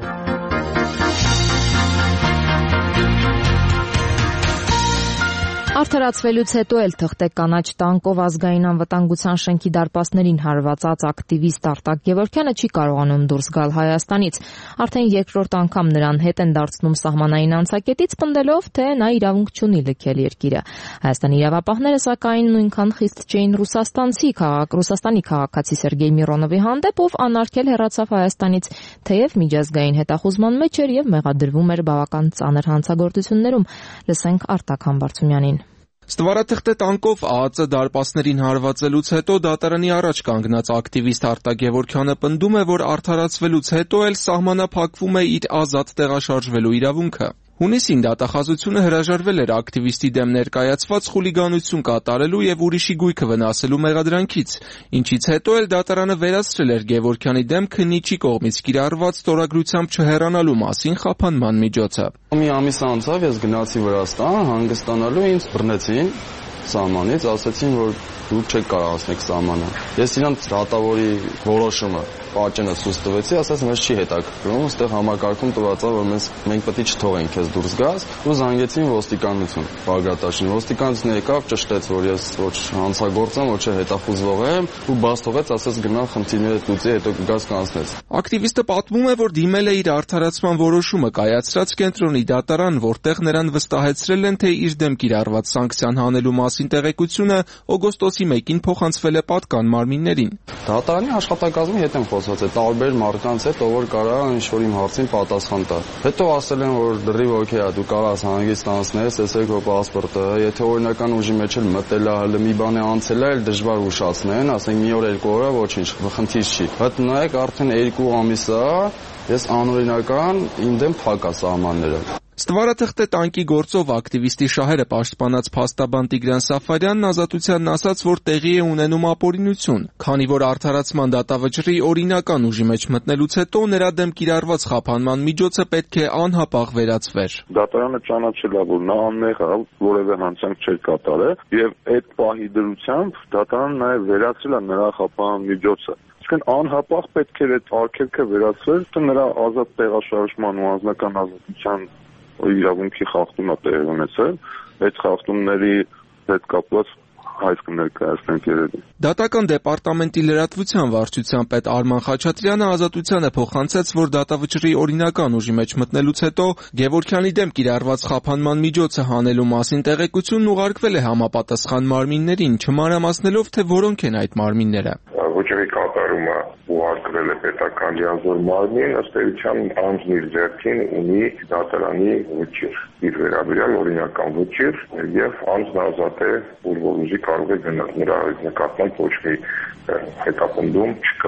Speaker 1: Արդարացվելուց հետո էլ թղթե կանաչ տանկով ազգային անվտանգության շենքի դարպասներին հարվածած ակտիվիստ Արտակ Գևորգյանը չի կարողանում դուրս գալ Հայաստանից։ Արդեն երկրորդ անգամ նրան հետ են դարձնում սահմանային անցակետից, պնդելով, թե նա իրավունք չունի լքել երկիրը։ Հայաստանի իրավապահները սակայն նույնքան խիստ չէին Ռուսաստանի քաղաքացի Սերգեյ Միրոնովի հանդեպ, ով անարգել հեռացավ Հայաստանից, թեև միջազգային հետախուզման մեջ էր եւ մեղադրվում էր բավական ծանր հանցագործություններում։ Լսենք Արտակ Համբարձումյանին։
Speaker 22: Ստվարաթղթե տանկով ԱԱԾ դարպասներին հարվածելուց հետո դատարանի առաջ կանգնած ակտիվիստ Արտակ Գևորգյանը պնդում է, որ արդարացվելուց հետո էլ սահմանափակվում է իր ազատ տեղաշարժվելու իրավունքը։ Հունիսին դատախազությունը հրաժարվել էր ակտիվիստի դեմ ներկայացված խուլիգանություն կատարելու եւ ուրիշի գույքը վնասելու մեղադրանքից, ինչից հետո էլ դատարանը վերացրել էր Գևորգյանի դեմ քննիչի կողմից կիրառված ստորագրությամբ չհեռանալու մասին խափանման միջոցը։
Speaker 23: Մի ամիս անցավ ես գնացի Վրաստան հանգստանալու, ինձ բռնեցին սահմանից, ասացին, որ դու չեք կարող հասնել սահմանը։ Ես իրանց դատավորի որոշումը պատճենը ցույց տվեցի, ասաց մեզ չի հետաքրքրում, այստեղ համակարգում տված է, որ մենք պետք է չթողենք քեզ դուրս գաս, ու զանգեցին ոստիկանություն, Բագրատաշին։ Ոստիկանությունը եկավ, ճշտեց, որ ես ոչ հանցագործ եմ, ոչ հետախուզվող եմ, ու բաց թողեց, ասաց գնա խնդիրները լուծի, հետո կգաս կանցնես։
Speaker 22: Ակտիվիստը պատմում է, որ դիմել է իր արդարացման որոշումը կայացրած կենտրոնի դատարան, որտեղ նրան վստահեցրել են, թե իր դեմ կիրառված սանկցիան հանելու մասին տեղեկությունը օգոստոսի 1-ին փոխանցվել է պատկան մարմիններին։
Speaker 23: Դատարանի աշխատակազմի հետ եմ խոսած է տարբեր մարդկանց հետ, ով որ կարող է ինչ-որ իմ հարցին պատասխան տալ։ Հետո ասել են, որ դրիվ օքեյ է, դու կարող ես հանգիստ անցնես, տեսեք քո պասպորտը, եթե օրինական ուժի մեջ էլ մտել է, հələ մի բան է անցել է, էլ դժվար ուշացնեն, ասենք մի օր, երկու օր, ոչինչ, խնդիր չի։ Բայց նայեք, արդեն 2 ամիս է, ես անօրինական իմ դեմ փակ է սահմանները։
Speaker 22: Ստվարաթղթե տանկի գործով ակտիվիստի շահերը պաշտպանած փաստաբան Տիգրան Սաֆարյանն Ազատությանն ասաց, որ տեղի է ունենում ապօրինություն, քանի որ արդարացման դատավճռի օրինական ուժի մեջ մտնելուց հետո նրա դեմ կիրառված խափանման միջոցը պետք է անհապաղ վերացվեր։
Speaker 24: Դատարանը ճանաչել է, որ նա անմեղ է, որևէ հանցանք չէր կատարել, եւ այդ պահի դրությամբ դատարանը նաեւ վերացրել է նրա խափանման միջոցը։ Իսկ անհապաղ պետք է այդ արգելքը վերացվել, թե նրա ազատ տեղաշարժման ու անձնական ազատության իրավունքի խախտում է տեղի ունեցել, այդ խախտումների հետ կապված հայց կներկայացնենք երևի։
Speaker 22: Դատական դեպարտամենտի լրատվության վարչության պետ Արման Խաչատրյանը Ազատությանը փոխանցեց, որ դատավճռի օրինական ուժի մեջ մտնելուց հետո Գևորգյանի դեմ կիրառված խափանման միջոցը հանելու մասին տեղեկությունն ուղարկվել է համապատասխան մարմիններին, չմանրամասնելով, թե որոնք են այդ մարմինները։
Speaker 25: Ոչինչ կատարումը ուղարկվել է պետական լիազոր մարմին, ըստ էության անձն իր ձեռքին ունի դատարանի վճիռ, իր վերաբերյալ օրինական վճիռ, եւ անձն ազատ է, որ ուզի կարող է գնալ, նրա նկատմամբ ոչ մի հետապնդում չկա։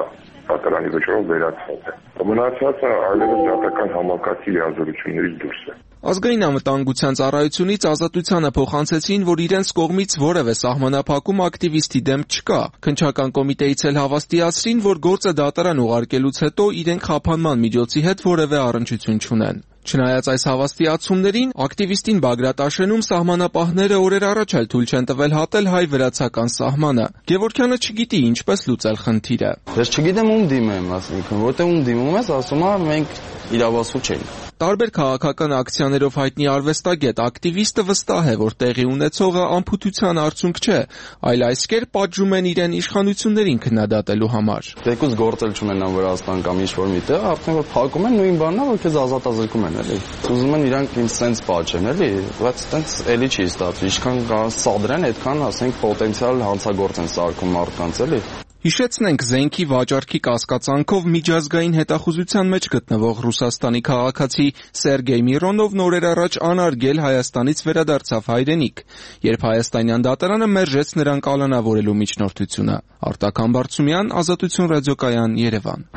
Speaker 25: դատարանի վճռով վերացված է։ Մնացածը այլևս դատական համակարգի լիազորություններից դուրս է։
Speaker 22: Ազգային անվտանգության ծառայությունից Ազատությանը փոխանցեցին, որ իրենց կողմից որևէ սահմանափակում ակտիվիստի դեմ չկա։ Քննչական կոմիտեից էլ հավաստիացրին, որ գործը դատարան ուղարկելուց հետո իրենք խափանման միջոցի հետ որևէ առնչություն չունեն։ Չնայած այս հավաստիացումներին, ակտիվիստին Բագրատաշենում սահմանապահները օրեր առաջ էլ թույլ չեն տվել հատել հայ-վրացական սահմանը։ Գևորգյանը չգիտի ինչպես լուծել խնդիրը։
Speaker 23: Ես չգիտեմ ում դիմեմ, ասինքն, որտեղ ում դիմում ես, ասում է մենք իրավասու չենք։
Speaker 22: Տարբեր քաղաքական ակցիաներով հայտնի արվեստագետ ակտիվիստը վստահ է, որ տեղի ունեցողը անփութության արդյունք չէ, այլ այս կերպ պատժում են իրեն իշխանություններին քննադատելու համար։
Speaker 23: Թեկուզ գործել չունենան Վրաստան կամ ինչ-որ միտեղ, արդեն որ փակում են նույն բանն է, որ քեզ ազատազրկում են, էլի։ Ուզում են իրանք ինձ սենց պատժեն, էլի, բայց սենց էլի չի ստացվի, ինչքան սադրեն, այդքան, ասենք, պոտենցիալ հանցագործ են սարքում մարդկանց, էլի։
Speaker 22: Հիշեցնենք զենքի վաճառքի կասկածանքով միջազգային հետախուզության մեջ գտնվող Ռուսաստանի քաղաքացի Սերգեյ Միրոնովն օրեր առաջ անարգել Հայաստանից վերադարձավ հայրենիք, երբ հայաստանյան դատարանը մերժեց նրան կալանավորելու միջնորդությունը։ Արտակ Համբարձումյան, Ազատություն ռադիոկայան, Երևան։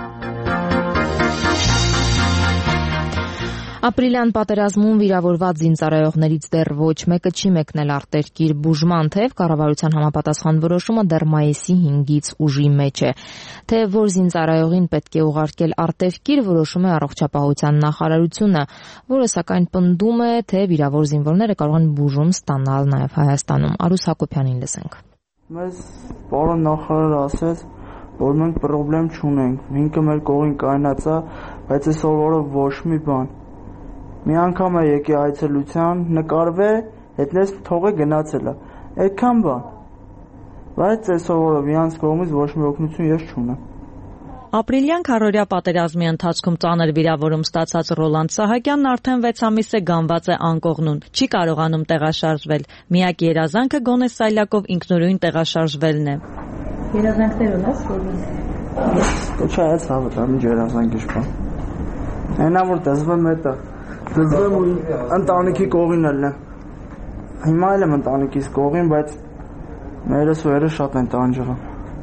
Speaker 1: Ապրիլյան պատերազմում վիրավորված զինծառայողներից դեռ ոչ մեկը չի մեկնել արտերկիր բուժման, թեև կառավարության համապատասխան որոշումը դեռ մայիսի 5-ից ուժի մեջ է։ Թե որ զինծառայողին պետք է ուղարկել արտերկիր, որոշում է առողջապահության նախարարությունը, որը սակայն պնդում է, թե վիրավոր զինվորները կարող են բուժում ստանալ նաև Հայաստանում։ Արուս Հակոբյանին լսենք։
Speaker 2: Մեզ պարոն նախարարը ասեց, որ մենք խնդրեմ չունենք, ինքը մեր կողին կայնած է, բայց այսօր օրը ոչ մի բան։ Մի անգամ է եկի այցելության, նկարվե, հետնես թողը գնացել է, այդքան բան, բայց այսօր օրը իրանց կողմից ոչ մի օգնություն ես չունեմ։
Speaker 3: Ապրիլյան քառօրյա պատերազմի ընթացքում ծանր վիրավորում ստացած Ռոլանդ Սահակյանն արդեն 6 ամիս է գանված է անկողնուն, չի կարողանում տեղաշարժվել, միակ երազանքը գոնե սայլակով ինքնուրույն տեղաշարժվելն է։
Speaker 2: Երազանքներ ունես, որ չայց հավատամ, ինչ երազանք իշպան։ Այնա որ դզվեմ հետը, դզվեմ ու ընտանիքի կողին էլ եմ։ Հիմա էլ եմ ընտանիքիս կողին, բայց մերս ու երը շատ են տանջվում։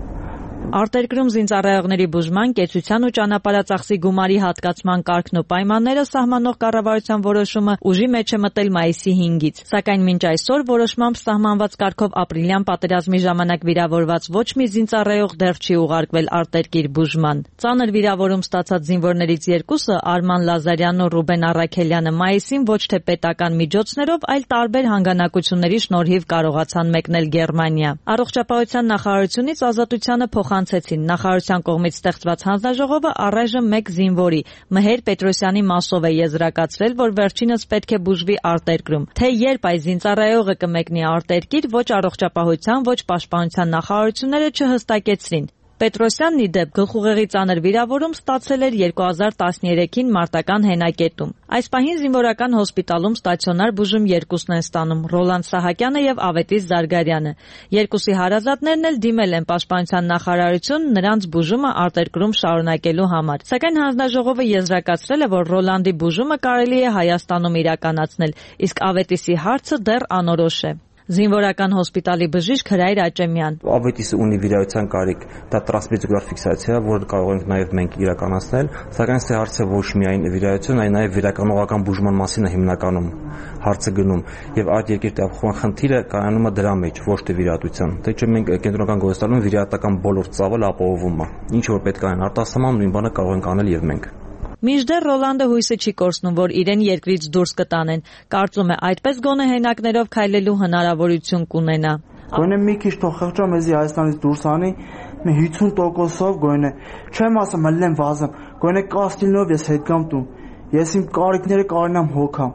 Speaker 3: Արտերկրում զինծառայողների բուժման, կեցության ու ճանապարհածախսի գումարի հատկացման կարգն ու պայմանները սահմանող կառավարության որոշումը ուժի մեջ է մտել մայիսի 5-ից, սակայն մինչ այսօր որոշմամբ սահմանված կարգով ապրիլյան պատերազմի ժամանակ վիրավորված ոչ մի զինծառայող դեռ չի ուղարկվել արտերկիր բուժման։ Ծանր վիրավորում ստացած զինվորներից երկուսը Արման Լազարյանն ու Ռուբեն Առաքելյանը մայիսին ոչ թե պետական միջոցներով, այլ տարբեր հանգանակությունների շնորհիվ կարողացան մեկնել Գերմանիա։ Առողջապահության նախարարությունից Ազատությանը փոխանցեցին նախարարության կողմից ստեղծված հանձնաժողովը առայժմ մեկ զինվորի Մհեր Պետրոսյանի մասով է եզրակացրել, որ վերջինս պետք է բուժվի արտերկրում։ Թե երբ այս զինծառայողը կմեկնի արտերկիր, ոչ առողջապահության, ոչ պաշտպանության նախարարությունները չհստակեցրին։ Պետրոսյանն ի դեպ գլխուղեղի ծանր վիրավորում ստացել էր 2013-ին մարտական հենակետում։ Այս պահին զինվորական հոսպիտալում ստացիոնար բուժում երկուսն են ստանում՝ Ռոլանդ Սահակյանը եւ Ավետիս Զարգարյանը։ Երկուսի հարազատներն էլ դիմել են պաշտպանության նախարարություն նրանց բուժումը արտերկրում շարունակելու համար։ Սակայն հանձնաժողովը եզրակացրել է, որ Ռոլանդի բուժումը կարելի է Հայաստանում իրականացնել, իսկ Ավետիսի հարցը դեռ անորոշ է։ Զինվորական հոսպիտալի բժիշկ Հրայր Աճեմյան։
Speaker 4: Ավետիսը ունի վիրահատության կարիք, դա տրանսպիզիկուլար ֆիքսացիա, որը կարող ենք նաև մենք իրականացնել, սակայն սա հարցը ոչ միայն վիրահատություն, այլ նաև վիրականողական բուժման մասին է հիմնականում հարցը գնում, եւ այդ երկիր տեղափոխման խնդիրը կայանում է դրա մեջ, ոչ թե վիրահատության։ Թե չէ մենք կենտրոնական գոյստանում վիրահատական բոլոր ծավալը ապահովում է։ Ինչ որ պետք է այն արտասահման նույն բանը կարող ենք անել եւ մենք։
Speaker 3: Մինչդեռ Ռոլանդը հույսը չի կորցնում, որ իրեն երկրից դուրս կտանեն։ Կարծում է, այդպես գոնե հենակներով քայլելու հնարավորություն կունենա։
Speaker 2: Գոնե մի քիչ թող խղճա մեզի Հայաստանից դուրս անի, մի 50%-ով գոնե, չեմ ասում մլեմ վազեմ, գոնե կաստիլնով ես հետ գամ տուն։ Ես իմ կարիքները կարողանամ հոգամ։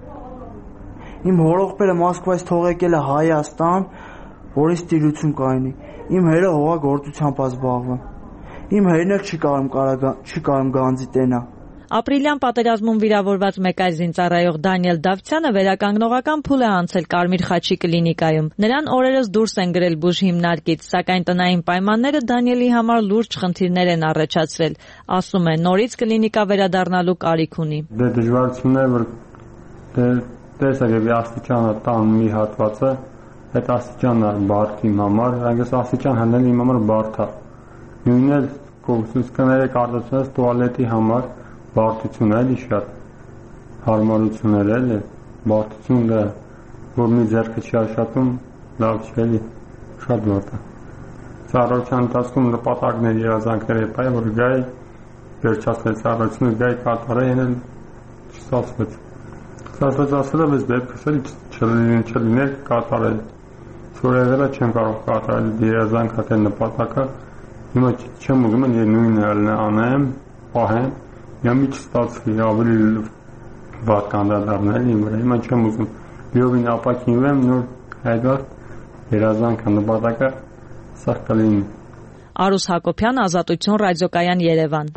Speaker 2: Իմ հորողբերը Մոսկվայից թող եկել է Հայաստան, որի ստիրություն կայնի։ Իմ հերը հողագործությամբ զբաղվում։ Իմ հերն էլ չի կարում գանձի տենա։
Speaker 3: Ապրիլյան պատերազմում վիրավորված մեկ այլ զինծառայող Դանիել Դավթյանը վերականգնողական փուլ է անցել Կարմիր խաչի կլինիկայում։ Նրան օրերս դուրս են գրել բուժ հիմնարկից, սակայն տնային պայմանները Դանիելի համար լուրջ խնդիրներ են առաջացրել։ Ասում է, նորից կլինիկա վերադառնալու կարիք ունի։
Speaker 5: Դե դժվարությունն է, որ տեսեք եւ աստիճանը տան մի հատվածը, այդ աստիճանն է բարդ իմ համար, այնպես աստիճան հնել իմ համար բարդ է։ Նույնն էլ Ուսուցիչները կարծացած տուալետի համար բարդություն էլի շատ հարմարություններ էլի բարդությունը որ մի ձեռքը չի աշխատում լավ չի էլի շատ բարդ է ծառայության ընթացքում նպատակներ երազանքներ է որ գայ վերջացնել ծառայությունը գայ կատարել են չստացվեց ասելով ես դեպքս էլի չլիներ կատարել Որևէ չեմ կարող կատարել երազանքը թե նպատակը հիմա չեմ ուզում նույնը անեմ պահեմ Եմ չստացվի ավելի վատ կանդադարնել իմ վրա հիմա չեմ ուզում լիովին ապակինվեմ նոր հայդարտ երազանքը նպատակը սա կլինի
Speaker 3: Արուս Հակոբյան Ազատություն ռադիոկայան Երևան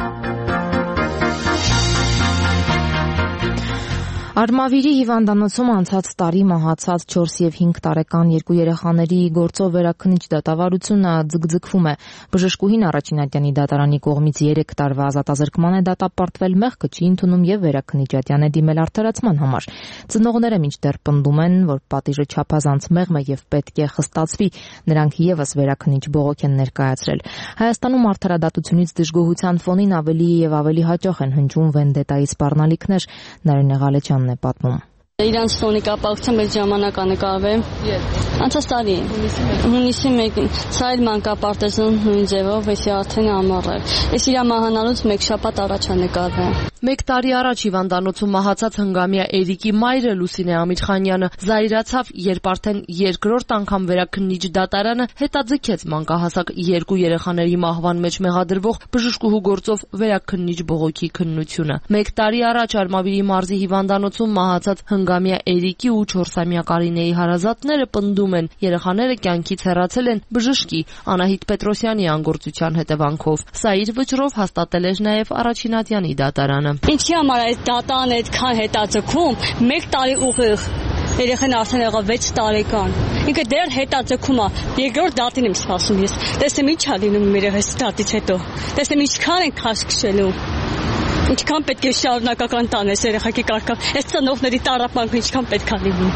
Speaker 1: Արմավիրի հիվանդանոցում անցած տարի մահացած 4 եւ 5 տարեկան երկու երեխաների գործով վերաքննիչ դատավարությունը ձգձգվում է։ Բժշկուհին Առաջինատյանի դատարանի կողմից 3 տարվա ազատազրկման է դատապարտվել, մեղքը չի ընդունում եւ վերաքննիչատյան է դիմել արդարացման համար։ Ծնողները մինչդեռ պնդում են, որ պատիժը չափազանց մեղմ է եւ պետք է խստացվի։ Նրանք եւս վերաքննիչ բողոք են ներկայացրել։ Հայաստանում արդարադատությունից դժգոհության ֆոնին ավելի եւ ավելի հաճախ են հնչում վենդետայի սպառնալիքներ։ Նարինե Ղալեչյան է պատմում
Speaker 6: Իրանց տոնի կապակցությամբ այդ ժամանակ նկարվել։ Անցած տարի հունիսի 1-ին սա էլ մանկապարտեզն նույն ձևով էսի արդեն ամառել։ Էս իր մահանալուց 1 շաբաթ առաջ նկարվել։
Speaker 7: 1 տարի առաջ հիվանդանոցում մահացած հնգամյա Էրիկի մայրը Լուսինե Ամիրխանյանը զայրացավ, երբ արդեն երկրորդ անգամ վերաքննիչ դատարանը հետաձգեց մանկահասակ 2 երեխաների մահվան մեջ մեղադրվող բժշկուհու գործով վերաքննիչ բողոքի քննությունը։ 1 տարի առաջ Արմավիրի մարզի հիվանդանոցում մահացած հնգամյա Էրիկի ու 4-ամյա Կարինեի հարազատները պնդում են, երեխաները կյանքից հեռացել են բժշկի Անահիտ Պետրոսյանի անգործության հետևանքով։ Սա իր վճռով հաստատել էր նաև Առաջինատյանի դատարանը։
Speaker 6: Ինչի համար այդ դատան այդքան հետաձգում 1 տարի ուղիղ երեխան արդեն եղավ 6 տարեկան ինքը դեռ հետաձգում է երկրորդ դատին եմ սպասում ես տեսնեմ ինչ է լինում մեր այս դատից հետո տեսնեմ ինչքան են քաշ քշելու ինչքան պետք է շարունակական տանես երեխայի կարգավ այս ծնողների տառապանքը ինչքան պետք է լինի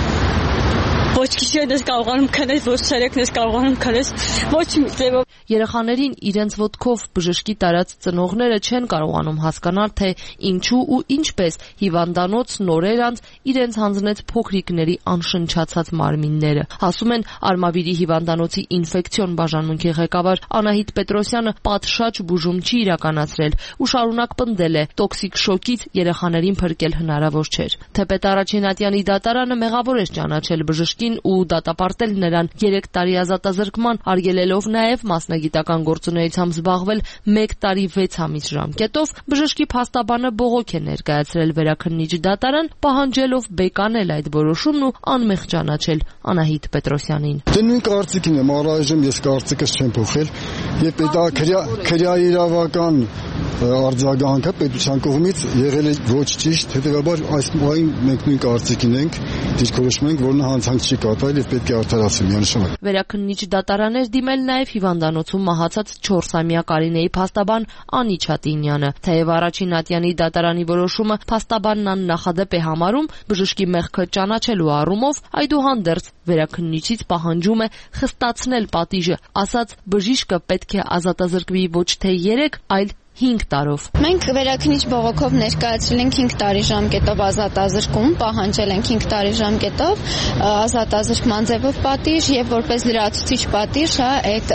Speaker 6: Ոչ գիշերն ես կարողանում քնես, ոչ ցերեկն ես կարողանում քնես, ոչ մի ձևով։
Speaker 7: Երեխաներին իրենց ոտքով բժշկի տարած ծնողները չեն կարողանում հասկանալ, թե ինչու ու ինչպես հիվանդանոց նորեր անց իրենց հանձնեց փոքրիկների անշնչացած մարմինները։ Ասում են Արմավիրի հիվանդանոցի ինֆեկցիոն բաժանմունքի ղեկավար Անահիտ Պետրոսյանը պատշաճ բուժում չի իրականացրել ու շարունակ պնդել է տոքսիկ շոկից երեխաներին փրկել հնարավոր չէր։ Թեպետ Առաջինատյանի դատարանը մեղավոր էր ճանաչել բժշկին ու դատապարտել նրան 3 տարի ազատազրկման, արգելելով նաև մասնագիտական գործունեությամբ զբաղվել 1 տարի 6 ամիս ժամկետով, բժշկի փաստաբանը բողոք է ներկայացրել վերաքննիչ դատարան, պահանջելով բեկանել այդ որոշումն ու անմեղ ճանաչել Անահիտ Պետրոսյանին։
Speaker 8: Դե նույն կարծիքին եմ, առայժմ ես կարծիքս չեմ փոխել, եւ քրեաիրավական արձագանքը պետության կողմից եղել է ոչ ճիշտ, հետեւաբար այս պահին մենք նույն կարծիքին ենք, դիրքորոշում ենք, որ նա հանցանք չի կատարել եւ պետք է արդարացվի միանշանակ։
Speaker 7: Վերաքննիչ դատարաններ դիմել նաև հիվանդանոցում մահացած 4-ամյա Կարինեի փաստաբան Անի Չատինյանը։ Թեև Առաջինատյանի դատարանի որոշումը փաստաբանն աննախադեպ է համարում բժշկի մեղքը ճանաչելու առումով, այդուհանդերձ վերաքննիչից պահանջում է խստացնել պատիժը, ասած բժիշկը պետք է ազատազրկվի ոչ թե 3, այլ 5 տարով։
Speaker 19: Մենք վերաքննիչ բողոքով ներկայացրել ենք 5 տարի ժամկետով ազատազրկում, պահանջել ենք 5 տարի ժամկետով ազատազրկման ձևով պատիժ եւ որպես լրացուցիչ պատիժ, այդ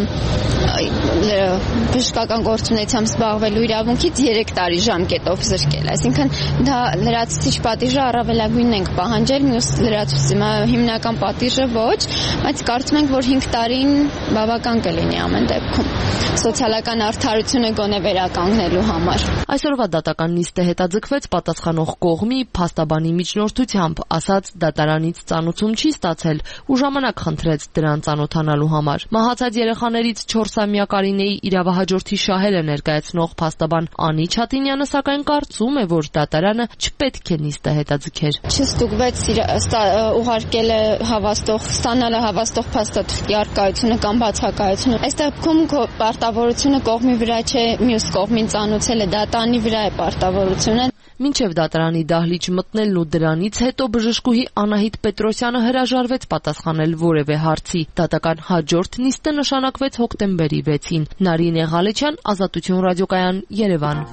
Speaker 19: բժշկական գործունեությամբ զբաղվելու իրավունքից 3 տարի ժամկետով զրկել։ Այսինքն դա լրացուցիչ պատիժը առավելագույնն ենք պահանջել, մյուս լրացուցիչ հիմնական պատիժը ոչ, բայց կարծում ենք, որ 5 տարին բավական կլինի ամեն դեպքում։ Սոցիալական արդարությունը գոնե վերականգնելու համար։
Speaker 7: Այսօրվա դատական նիստը հետաձգվեց պատասխանող կողմի փաստաբանի միջնորդությամբ, ասաց դատարանից ծանուցում չի ստացել ու ժամանակ խնդրեց դրան ծանոթանալու համար։ Մահացած երեխաներից 4-ամյա Կարինեի իրավահաջորդի շահերը ներկայացնող փաստաբան Անի Չատինյանը սակայն կարծում է, որ դատարանը չպետք է նիստը հետաձգեր։
Speaker 19: Չստուգվեց ուղարկելը հավաստող, ստանալը հավաստող փաստաթղթի առկայությունը կամ բացակայությունը։ Այս դեպքում պարտավորությունը կողմի վրա չէ, մյուս կողմին ծանուցել է դատանի վրա է պարտավորությունը։
Speaker 7: Մինչև դատարանի դահլիճ մտնելն ու դրանից հետո բժշկուհի Անահիտ Պետրոսյանը հրաժարվեց պատասխանել որևէ հարցի։ Դատական հաջորդ նիստը նշանակվեց հոկտեմբերի 6-ին։ Նարինե Ղալեչյան, Ազատություն ռադիոկայան, Երևան։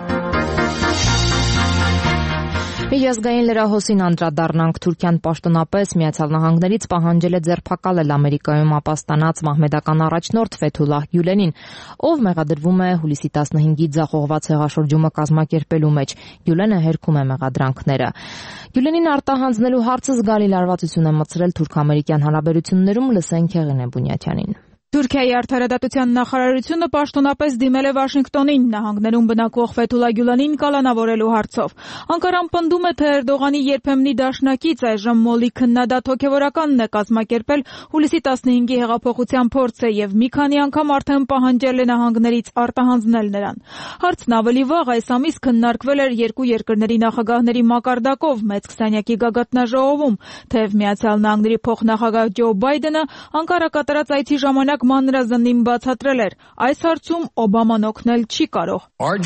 Speaker 1: Միջազգային լրահոսին անդրադառնանք Թուրքիան պաշտոնապես Միացյալ Նահանգներից պահանջել է ձերբակալել Ամերիկայում ապաստանած մահմեդական առաջնորդ Ֆեթուլահ Գյուլենին, ով մեղադրվում է հուլիսի 15-ի ձախողված հեղաշրջումը կազմակերպելու մեջ։ Գյուլենը հերքում է մեղադրանքները։ Գյուլենին արտահանձնելու հարցը զգալի լարվածություն է մտցրել թուրք-ամերիկյան հարաբերություններում, լսենք Եղինե Բունյաթյանին։
Speaker 10: Թուրքիայի արդարադատության նախարարությունը պաշտոնապես դիմել է Վաշինգտոնին նահանգներում բնակվող Ֆեթուլա Գյուլենին կալանավորելու հարցով։ Անկարան պնդում է, թե Էրդողանի երբեմնի դաշնակից այժմ մոլի քննադատ հոգևորականն է կազմակերպել հուլիսի 15-ի հեղափոխության փորձը եւ մի քանի անգամ արդեն պահանջել է նահանգներից արտահանձնել նրան։ Հարցն ավելի վաղ այս ամիս քննարկվել էր երկու երկրների նախագահների մակարդակով մեծ քսանյակի գագաթնաժողովում, թեև Միացյալ Նահանգների փոխնախագահ Ջո Բայդենը Անկարա կատարած այցի ժամանակ մանրազնին բացատրել էր. այս հարցում Օբաման օգնել չի կարող։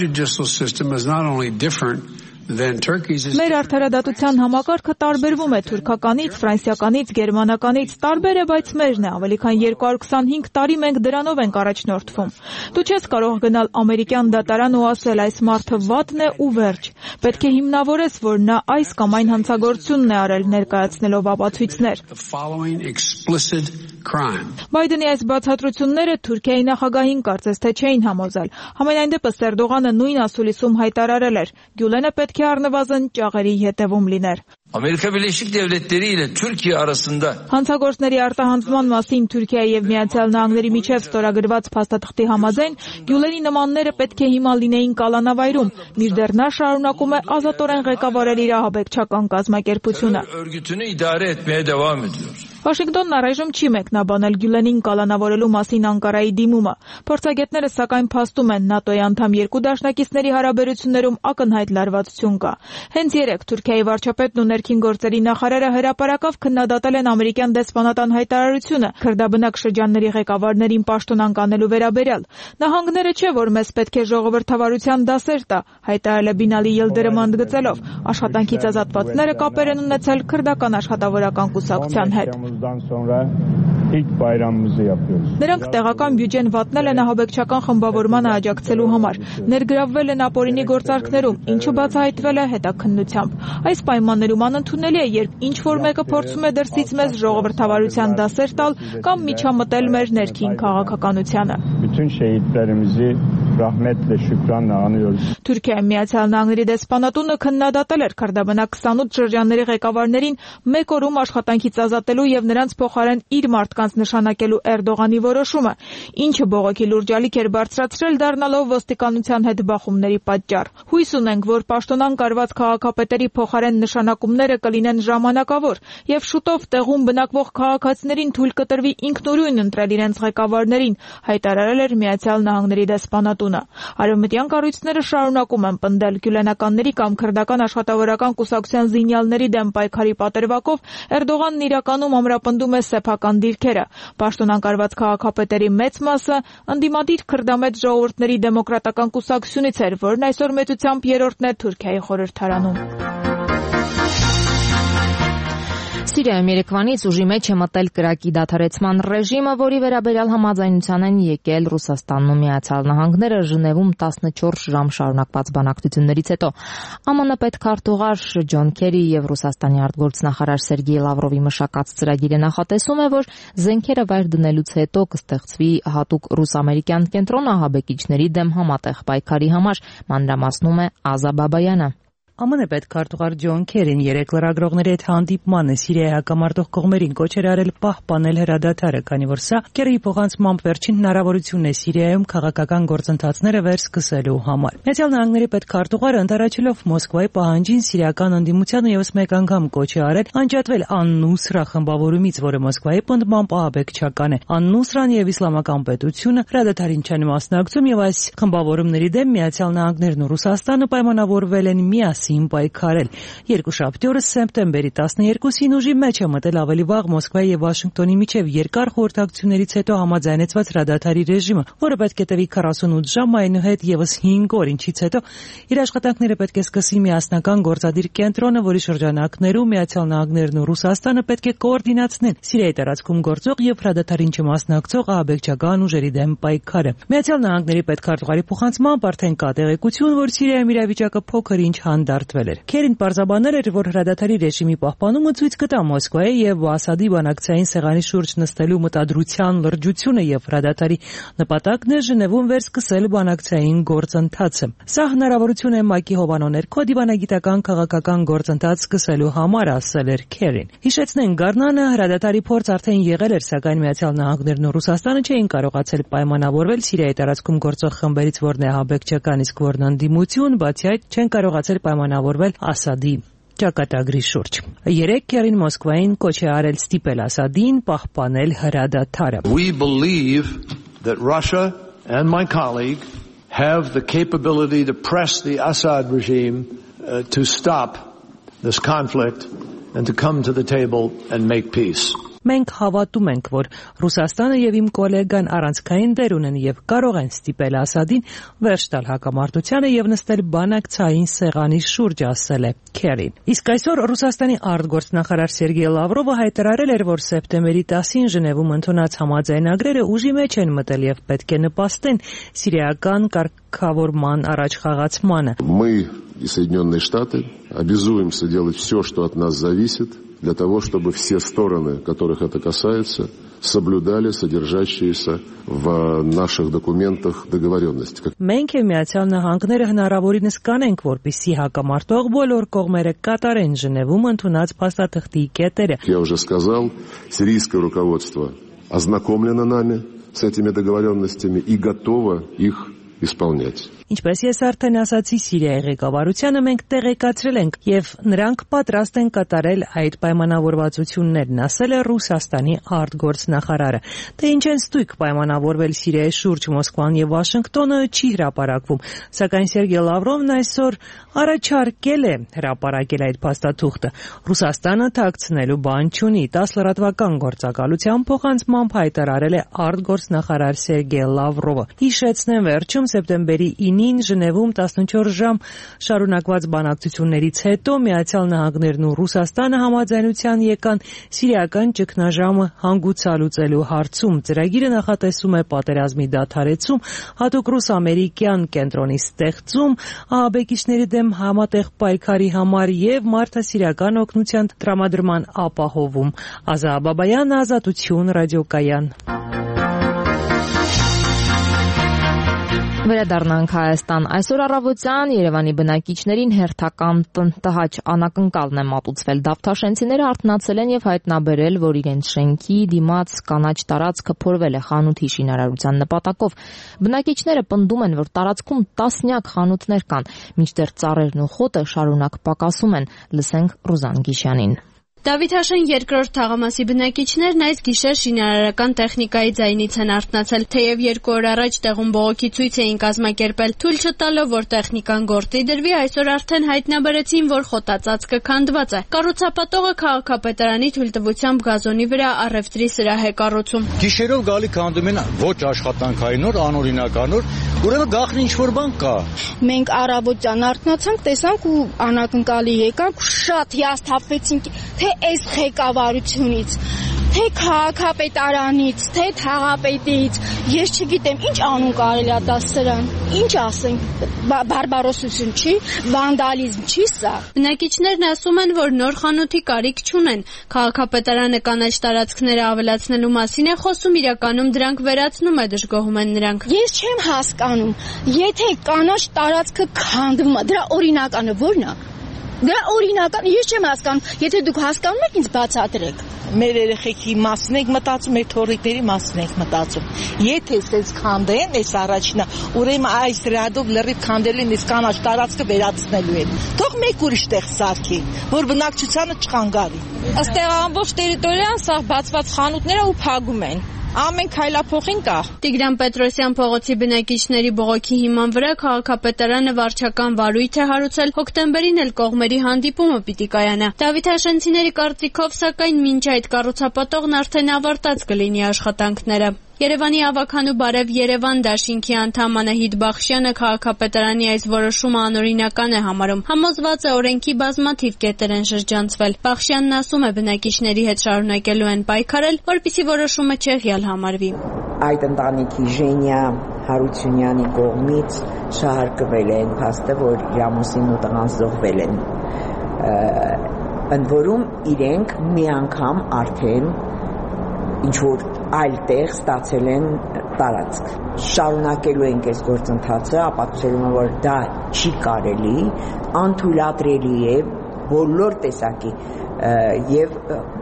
Speaker 10: Մեր արդարադատության համակարգը տարբերվում է թուրքականից, ֆրանսիականից, գերմանականից, տարբեր է, բայց մերն է, ավելի քան 225 տարի մենք դրանով ենք առաջնորդվում։ Դու չես կարող գնալ ամերիկյան դատարան ու ասել այս մարդը վատն է ու վերջ։ Պետք է հիմնավորես, որ նա այս կամ այն հանցագործությունն է արել, ներկայացնելով ապացույցներ։ Բայդենի այս բացատրությունները Թուրքիայի նախագահին կարծես թե չէին համոզել։ Համենայն դեպս Էրդողանը նույն ասուլիսում հայտարարել էր. Գյուլենը պետք է առնվազն ճաղերի ետևում լիներ։
Speaker 11: Amerika Birleşik Devletleri ile Türkiye arasında
Speaker 10: հանցագործների արտահանձնման մասին Թուրքիայի եւ Միացյալ Նահանգների միջև ստորագրված փաստաթղթի համաձայն Գյուլենի նմանները պետք է հիմա լինեին կալանավայրում, մինչդեռ նա շարունակում է ազատորեն ղեկավարել իր ահաբեկչական կազմակերպությունը։
Speaker 11: örgütünü idare etmeye devam ediyor.
Speaker 10: Վաշինգտոնն առայժմ չի մեկնաբանել Գյուլենին կալանավորելու մասին Անկարայի դիմումը։ Փորձագետները սակայն փաստում են ՆԱՏՕ-ի անդամ երկու դաշնակիցների հարաբերություններում ակնհայտ լարվածություն կա։ Հենց երեկ Թուրքիայի վարչապետն ու ներքին գործերի նախարարը հրապարակավ քննադատել են ամերիկյան դեսպանատան հայտարարությունը քրդաբնակ շրջանների ղեկավարներին պաշտոնանկ անելու վերաբերյալ։ Նահանգները չէ, որ մեզ պետք է ժողովրդավարության դասեր տա, հայտարարել է Բինալի Ելդերմը ընդգծելով, աշխատանքից ազատվածները կապեր են ունեցել քրդական աշխատավորական կուսակցության հետ։ Նրանք տեղական բյուջեն վատնել են ահաբեկչական խմբավորմանը աջակցելու համար, ներգրավվել են ապօրինի գործարքներում, ինչը բացահայտվել է հետաքննությամբ։ Այս պայմաններում անընդունելի է, երբ ինչ-որ մեկը փորձում է դրսից մեզ ժողովրդավարության դասեր տալ կամ միջամտել մեր ներքին քաղաքականությանը։ Թուրքիայի Միացյալ Նահանգների դեսպանատունը քննադատել էր քրդաբնակ 28 շրջանների ղեկավարներին մեկ օրում աշխատանքից ազատելու եւ նրանց փոխարեն իր մարդկանց նշանակելու Էրդողանի որոշումը, ինչը բողոքի լուրջ ալիք էր բարձրացրել, դառնալով ոստիկանության հետ բախումների պատճառ։ Հույս ունենք, որ պաշտոնանկ արված քաղաքապետերի փոխարեն նշանակումները կլինեն ժամանակավոր եւ շուտով տեղում բնակվող քաղաքացիներին թույլ կտրվի ինքնուրույն ընտրել իրենց ղեկավարներին, հայտարարել էր Միացյալ Նահանգների դեսպանատունը։ Արևմտյան կառույցները շարունակում են պնդել գյուլենականների կամ քրդական աշխատավորական կուսակցության զինյալների դեմ պայքարի պատրվակով Էրդողանն իրականում ամրապնդում է սեփական դիրքերը։ Պաշտոնանկ արված քաղաքապետերի մեծ մասը ընդդիմադիր քրդամետ ժողովուրդների դեմոկրատական կուսակցությունից էր, որն այսօր մեծությամբ երրորդն է Թուրքիայի խորհրդարանում։ Սիրիայում Երևանից ուժի մեջ է մտել կրակի դադարեցման ռեժիմը, որի վերաբերյալ համաձայնության են եկել Ռուսաստանն ու Միացյալ Նահանգները Ժնևում 14 ժամ շարունակված բանակցություններից հետո։ ԱՄՆ պետքարտուղար Ջոն Քերի եւ Ռուսաստանի արտգործնախարար Սերգեյ Լավրովի մշակած ծրագիրը նախատեսում է, որ զենքերը վայր դնելուց հետո կստեղծվի հատուկ ռուս-ամերիկյան կենտրոն ահաբեկիչների դեմ համատեղ պայքարի համար, մանրամասնում է Ազա Բաբայանը։
Speaker 3: ԱՄՆ պետքարտուղար Ջոն Քերին երեկ լրագրողների հետ հանդիպմանը Սիրիայի հակամարտող կողմերին կոչեր արել պահպանել հրադադարը, քանի որ սա Քերիի փոխանցմամբ վերջին հնարավորությունն է Սիրիայում քաղաքական գործընթացները վերսկսելու համար։ Միացյալ Նահանգների պետքարտուղարը ընդառաջելով Մոսկվայի պահանջին սիրիական ընդդիմությանը եւս մեկ անգամ կոչ է արել անջատվել Ան-Նուսրա խմբավորումից, որը Մոսկվայի պնդմամբ ահաբեկչական է։ Ան-Նուսրան եւ Իսլամական պետությունը հրադադարին չեն մասնակցում եւ այս խմբավորումների դեմ Միացյալ Նահանգներն ու Ռուսաստանը պայմանավորվել են միասին
Speaker 9: մասին պայքարել։ Երկուշաբթի օրը սեպտեմբերի 12-ին ուժի մեջ է մտել ավելի վաղ Մոսկվայի եւ Վաշինգտոնի միջև երկար խորհրդակցություններից հետո համաձայնեցված հրադադարի ռեժիմը, որը պետք է տևի 48 ժամ, այնուհետ եւս 5 օր, ինչից հետո իր աշխատանքները պետք է սկսի միասնական գործադիր կենտրոնը, որի շրջանակներում Միացյալ Նահանգներն ու Ռուսաստանը պետք է կոորդինացնեն Սիրիայի տարածքում գործող եւ հրադադարին չմասնակցող ահաբեկչական ուժերի դեմ պայքարը։ Միացյալ Նահանգների պետքարտուղարի փոխանցմամբ արդեն կա տեղեկություն, որ Սիրիայում իրավիճակը փոքր ինչ հանդարտվել էր։ Քերին պարզաբանել էր, որ հրադադարի ռեժիմի պահպանումը ցույց կտա Մոսկվայի եւ Ասադի բանակցային սեղանի շուրջ նստելու մտադրության լրջությունը եւ հրադադարի նպատակն է Ժնևում վերսկսել բանակցային գործընթացը։ Սա հնարավորություն է ՄԱԿ-ի հովանու ներքո դիվանագիտական քաղաքական գործընթաց սկսելու համար, ասել էր Քերին։ Հիշեցնենք, գարնանը հրադադարի փորձ արդեն եղել էր, սակայն Միացյալ Նահանգներն ու Ռուսաստանը չէին կարողացել պայմանավորվել Սիրիայի տարածքում գործող խմբերից որն է ահաբեկչական, իսկ որն ընդդիմություն, բացի այդ չեն կարողացել պայմանավորվել Ասադի ճակատագրի շուրջ։ Երեկ Քերին Մոսկվային կոչ է արել ստիպել Ասադին պահպանել հրադադարը։
Speaker 12: We believe that Russia and my colleague have the capability to press the Assad regime to stop this conflict and to come to the table and make peace.
Speaker 9: Մենք հավատում ենք, որ Ռուսաստանը եւ իմ գոլեգան առանցքային դեր ունեն եւ կարող են ստիպել Ասադին վերջ տալ հակամարտությանը եւ նստել բանակցային սեղանի շուրջ, ասել է Քերին։ Իսկ այսօր Ռուսաստանի արտգործնախարար Սերգեյ Լավրովը հայտարարել էր, որ սեպտեմբերի 10-ին Ժնևում ընդունած համաձայնագրերը ուժի մեջ են մտել եւ պետք է նպաստեն սիրիական կարգավորման առաջխաղացմանը։
Speaker 13: Мы и Соединенные Штаты обязуемся делать все, что от нас зависит, для того, чтобы все стороны, которых это касается, соблюдали содержащиеся в наших документах договоренности.
Speaker 9: Մենք եւ Միացյալ Նահանգները հնարավորինս կանենք, որպեսզի հակամարտող բոլոր կողմերը կատարեն Ժնևում ընդունած փաստաթղթի կետերը։
Speaker 13: Я уже сказал, сирийское руководство ознакомлено нами с этими договоренностями и готово их исполнять.
Speaker 9: Ինչպես ես արդեն ասացի, Սիրիայի ղեկավարությանը մենք տեղեկացրել ենք եւ նրանք պատրաստ են կատարել այդ պայմանավորվածություններն, ասել է Ռուսաստանի արտգործնախարարը։ Թե ինչ են ստույգ պայմանավորվել Սիրիայի շուրջ Մոսկվան եւ Վաշինգտոնը չի հրապարակվում, սակայն Սերգեյ Լավրովն այսօր առաջարկել է հրապարակել այդ փաստաթուղթը։ Ռուսաստանը թաքցնելու բան չունի, 10 լրատվական գործակալության փոխանցմամբ հայտարարել է արտգործնախարար Սերգեյ Լավրովը։ Հիշեցնեմ, վերջում սեպտեմբերի 9-ին Ժնևում 14 ժամ շարունակված բանակցություններից հետո Միացյալ Նահանգներն ու Ռուսաստանը համաձայնության եկան սիրիական ճգնաժամը հանգուցալուծելու հարցում։ Ծրագիրը նախատեսում է պատերազմի դադարեցում, հատուկ ռուս-ամերիկյան կենտրոնի ստեղծում, ահաբեկիչների դեմ համատեղ պայքարի համար եւ մարդասիրական օգնության տրամադրման ապահովում։ Ազա Բաբայան, Ազատություն, ռադիոկայան։
Speaker 1: Վերադառնանք Հայաստան։ Այսօր առավոտյան Երևանի բնակիչներին հերթական տնտհաճ անակնկալն է մատուցվել։ Դավթաշենցիները արթնացել են եւ հայտնաբերել, որ իրենց շենքի դիմաց կանաչ տարածքը փորվել է խանութի շինարարության նպատակով։ Բնակիչները պնդում են, որ տարածքում տասնյակ խանութներ կան, մինչդեռ ծառերն ու խոտը շարունակ պակասում են։ Լսենք Ռուզան Գիշյանին։
Speaker 14: Դավիթաշեն երկրորդ թաղամասի բնակիչներն այս գիշեր շինարարական տեխնիկայի ձայնից են արթնացել, թեև 2 օր առաջ տեղում բողոքի ցույց էին կազմակերպել, թույլ չտալով, որ տեխնիկան գործի դրվի, այսօր արդեն հայտնաբերեցին, որ խոտածածկը քանդված է։ Կառուցապատողը քաղաքապետարանի թույլտվությամբ գազոնի վրա առևտրի սրահ է կառուցում։
Speaker 16: Գիշերով գալի քանդում են ոչ աշխատանքային օր, անօրինական օր, ուրեմն գաղտնի ինչ-որ բան կա։
Speaker 26: Մենք առավոտյան արթնացանք, տեսանք ու անակնկալի եկանք, շատ հիասթափվեցինք, թե այս ղեկավարությունից, թե քաղաքապետարանից, թե թաղապետից, ես չգիտեմ, ինչ անուն կարելի է տա սրան, ինչ ասենք, բարբարոսություն չի, վանդալիզմ չի սա։
Speaker 14: Բնակիչներն ասում են, որ նոր խանութի կարիք չունեն, քաղաքապետարանը կանաչ տարածքները ավելացնելու մասին է խոսում, իրականում դրանք վերացնում է, դժգոհում են նրանք։
Speaker 26: Ես չեմ հասկանում, եթե կանաչ տարածքը քանդվում է, դրա օրինականը ո՞րն է։ Դրա օրինական, ես չեմ հասկանում, եթե դուք հասկանում եք, ինձ բացատրեք։
Speaker 17: Մեր երեխեքի մասին եք մտածում, մեր թոռիկների մասին եք մտածում։ Եթե էս քանդեն, էս առաջինը, ուրեմն այս ռադով լրիվ քանդելին էս կանաչ տարածքը վերացնելու են։ Թող մեկ ուրիշ տեղ սարքի, որ բնակչությանը չխանգարի։
Speaker 26: Այստեղ ամբողջ տերիտորիան սա բացված խանութները ու փակում են։
Speaker 17: ամեն քայլափոխին կա։
Speaker 14: Տիգրան Պետրոսյան փողոցի բնակիչների բողոքի հիման վրա քաղաքապետարանը վարչական վարույթ է հարուցել, հոկտեմբերին էլ կողմերի հանդիպումը պիտի կայանա։ Դավիթաշենցիների կարծիքով, սակայն մինչ այդ կառուցապատողն արդեն ավարտած կլինի աշխատանքները։ Երևանի ավականու Բարև Երևան դաշինքի անդամ Անահիտ Բախշյանը քաղաքապետարանի այս որոշումը անօրինական է համարում։ Համոզված է, օրենքի բազմաթիվ կետեր են շրջանցվել։ Բախշյանն ասում է, բնակիչների հետ շարունակելու են պայքարել, որպեսզի որոշումը չեղյալ համարվի։
Speaker 15: Այդ ընտանիքի Ժենյա Հարությունյանի կողմից շահարկվել է այն փաստը, որ իր ամուսինն ու տղան զոհվել են։ Ընդ որում իրենք մի անգամ արդեն ինչ որ այլ տեղ ստացել են տարածք։ Շարունակելու ենք այս գործընթացը, ապացուցելու եմ, որ դա չի կարելի, անթույլատրելի է բոլոր տեսակի եւ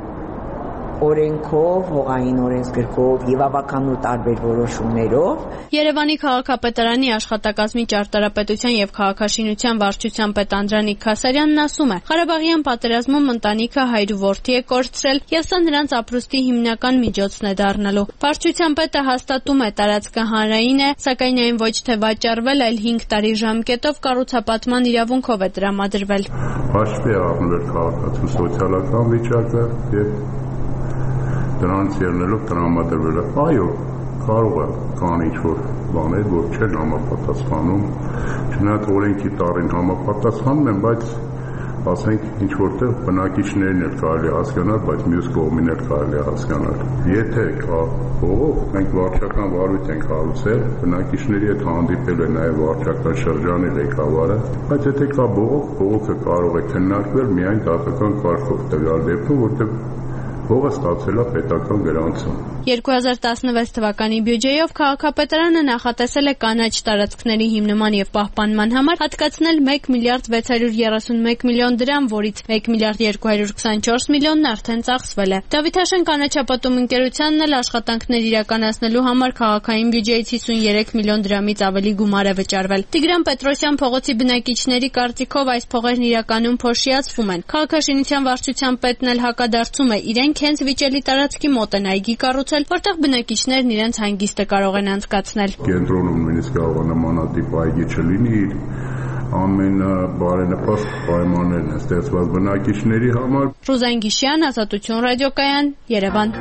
Speaker 15: օրենքով, հողային օրենսգրքով եւ ավականու տարբեր որոշումներով։
Speaker 14: Երևանի քաղաքապետարանի աշխատակազմի ճարտարապետության եւ քաղաքաշինության վարչության պետ Անդրանիկ Քասարյանն ասում է. Ղարաբաղյան պատերազմում ընտանիքը հայր ու որդի է կորցրել եւ սա նրանց ապրուստի հիմնական միջոցն է դառնալու։ Վարչության պետը հաստատում է, տարածքը հանրային է, սակայն այն ոչ թե վաճառվել, այլ 5 տարի ժամկետով կառուցապատման իրավունքով է տրամադրվել։
Speaker 18: Հաշվի առնվել քաղաքացու սոցիալական վիճակը եւ դրանց ելնելով տրամադրվել է։ Այո, կարող է կան ինչ-որ բաներ, որ չեն համապատասխանում, չնայած օրենքի տառին համապատասխանում են, բայց ասենք ինչ-որտեղ բնակիչներն էլ կարելի հասկանալ, բայց մյուս կողմին էլ կարելի հասկանալ։ Եթե կա բողոք, մենք վարչական վարույթ ենք հարուցել, բնակիչների հետ հանդիպել է նաև վարչական շրջանի ղեկավարը, բայց եթե կա բողոք, բողոքը կարող է քննարկվել միայն դատական կարգով, տվյալ դեպքում, որտեղ հողը ստացել է պետական գրանցում։
Speaker 14: 2016 թվականի բյուջեով քաղաքապետարանը նախատեսել է կանաչ տարածքների հիմնման եւ պահպանման համար հատկացնել 1 միլիարդ 631 միլիոն դրամ, որից 1 միլիարդ 224 միլիոնն արդեն ծախսվել է։ Դավիթաշեն կանաչապատում ընկերությանն էլ աշխատանքներ իրականացնելու համար քաղաքային բյուջեից 53 միլիոն դրամից ավելի գումար է վճարվել։ Տիգրան Պետրոսյան փողոցի բնակիչների կարծիքով այս փողերն իրականում փոշիացվում են։ Քաղաքաշինության վարչության պետն էլ հակադարձում է, իրենք հենց վիճելի տարածքի մոտ են այգի կառուցել, որտեղ բնակիչներն իրենց հանգիստը կարող են անցկացնել։
Speaker 18: Կենտրոնում նույնիսկ կարող է նմանատիպ այգի չլինի, ամենաբարենպաստ պայմաններն են ստեղծված բնակիչների համար։
Speaker 14: Ռուզան Գիշյան, Ազատություն ռադիոկայան, Երևան։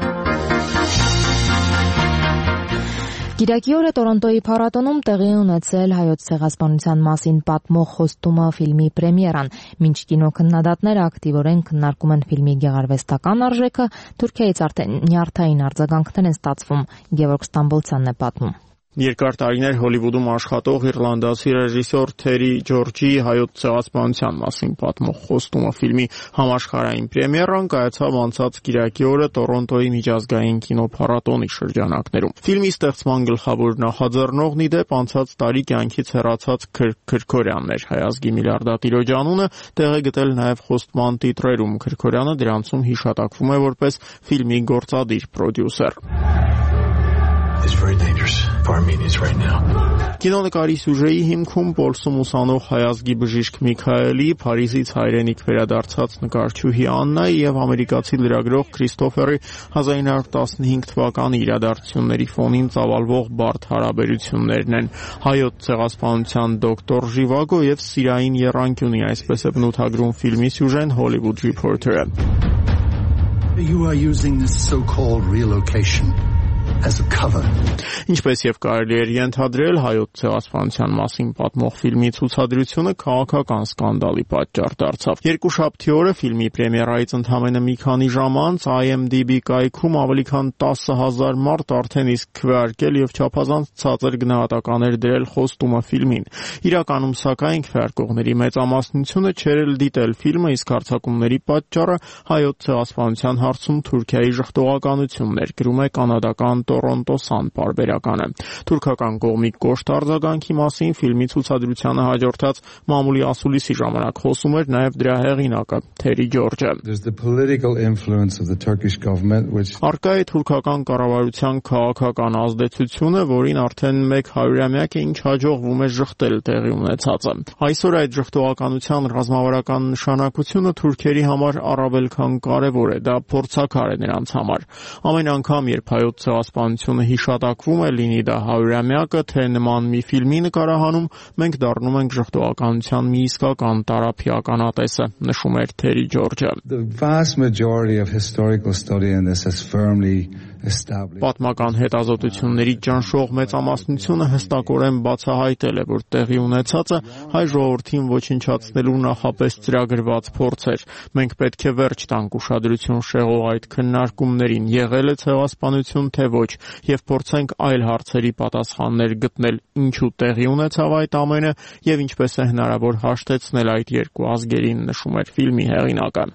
Speaker 1: Կիրակի օրը Տորոնտոյի փառատոնում տեղի ունեցել հայոց ցեղասպանության մասին պատմող խոստումը ֆիլմի պրեմիերան։ Մինչ կինոքննադատները ակտիվորեն քննարկում են ֆիլմի գեղարվեստական արժեքը, Թուրքիայից արդեն նյարդային արձագանքներ են ստացվում։ Գևորգ Ստամբոլցյանն է պատմում։
Speaker 20: Երկար տարիներ Հոլիվուդում աշխատող իռլանդացի ռեժիսոր Թերի Ջորջի հայոց ցեղասպանության մասին պատմող խոստումը ֆիլմի համաշխարհային պրեմիերան կայացավ անցած կիրակի օրը Տորոնտոյի միջազգային կինոփառատոնի շրջանակներում։ Ֆիլմի ստեղծման գլխավոր նախաձեռնողն ի դեպ անցած տարի կյանքից հեռացած Քրքորյանն էր։ Հայազգի միլիարդատիրոջ անունը տեղ է գտել նաև խոստման տիտրերում։ Քրքորյանը դրանցում հիշատակվում է որպես ֆիլմի գործադիր պրոդյուսեր։
Speaker 21: It's very dangerous for Armenians right now.
Speaker 20: Կինոնկարի սյուժեի հիմքում Պոլսում ուսանող հայազգի բժիշկ Միքայելի, Փարիզից հայրենիք վերադարձած նկարչուհի Աննայի եւ ամերիկացի լրագրող Քրիստոֆերի 1915 թվականի իրադարձությունների ֆոնին ծավալվող բարդ հարաբերություններն են։ Հայոց ցեղասպանության դոկտոր Ժիվագո եւ սիրային եռանկյունի, այսպես է բնութագրում ֆիլմի սյուժեն Hollywood Reporter-ը։
Speaker 21: You are using this so-called relocation as a cover.
Speaker 20: Ինչպես եւ կարելի էր ենթադրել, հայոց ցեղասպանության մասին պատմող ֆիլմի ցուցադրությունը քաղաքական սկանդալի պատճառ դարձավ։ Երկուշաբթի օրը ֆիլմի պրեմիերայից ընդամենը մի քանի ժամ անց IMDb կայքում ավելի քան 10,000 մարդ արդեն իսկ քվեարկել եւ չափազանց ցածր գնահատականներ դրել խոստումը ֆիլմին։ Իրականում սակայն քվեարկողների մեծամասնությունը չէր էլ դիտել ֆիլմը, իսկ հարձակումների պատճառը հայոց ցեղասպանության հարցում Թուրքիայի ժխտողականությունն էր, գրում է կանադական տորոնտոսան պարբերական է։ Թուրքական կողմի կոշտ արձագանքի մասին ֆիլմի ցուցադրությանը հաջորդած մամուլի ասուլիսի ժամանակ խոսում էր նաև դրա հեղինակը Թերի Ջորջը։ Արկա է թուրքական կառավարության քաղաքական ազդեցությունը, որին արդեն 100-ամյակ է ինչ հաջողվում է շղթել տեղի ունեցածը։ Այսօր այդ շղթողականության ռազմավարական նշանակությունը թուրքերի համար առավել քան կարևոր է, դա փորձաքար է նրանց համար։ Ամեն անգամ, երբ հայոց ցեղասպանությունը հիշատակվում է, լինի դա 100-ամյակը, թե նման մի ֆիլմի նկարահանում, մենք դառնում ենք շղթողականության մի իսկական տարափիականատեսը, նշում էր Թերի Ջորջը։ Պատմական հետազոտությունների ճնշող մեծամասնությունը հստակորեն բացահայտել է, որ տեղի ունեցածը հայ ժողովրդին ոչնչացնելու նախապես ծրագրված փորձ էր։ Մենք պետք է վերջ տանք ուշադրություն շեղող այդ քննարկումներին, եղել է ցեղասպանություն թե ոչ, եւ փորձենք այլ հարցերի պատասխաններ գտնել, ինչու տեղի ունեցավ այդ ամենը եւ ինչպես է հնարավոր հաշտեցնել այդ երկու ազգերին, նշում էր ֆիլմի հեղինակը։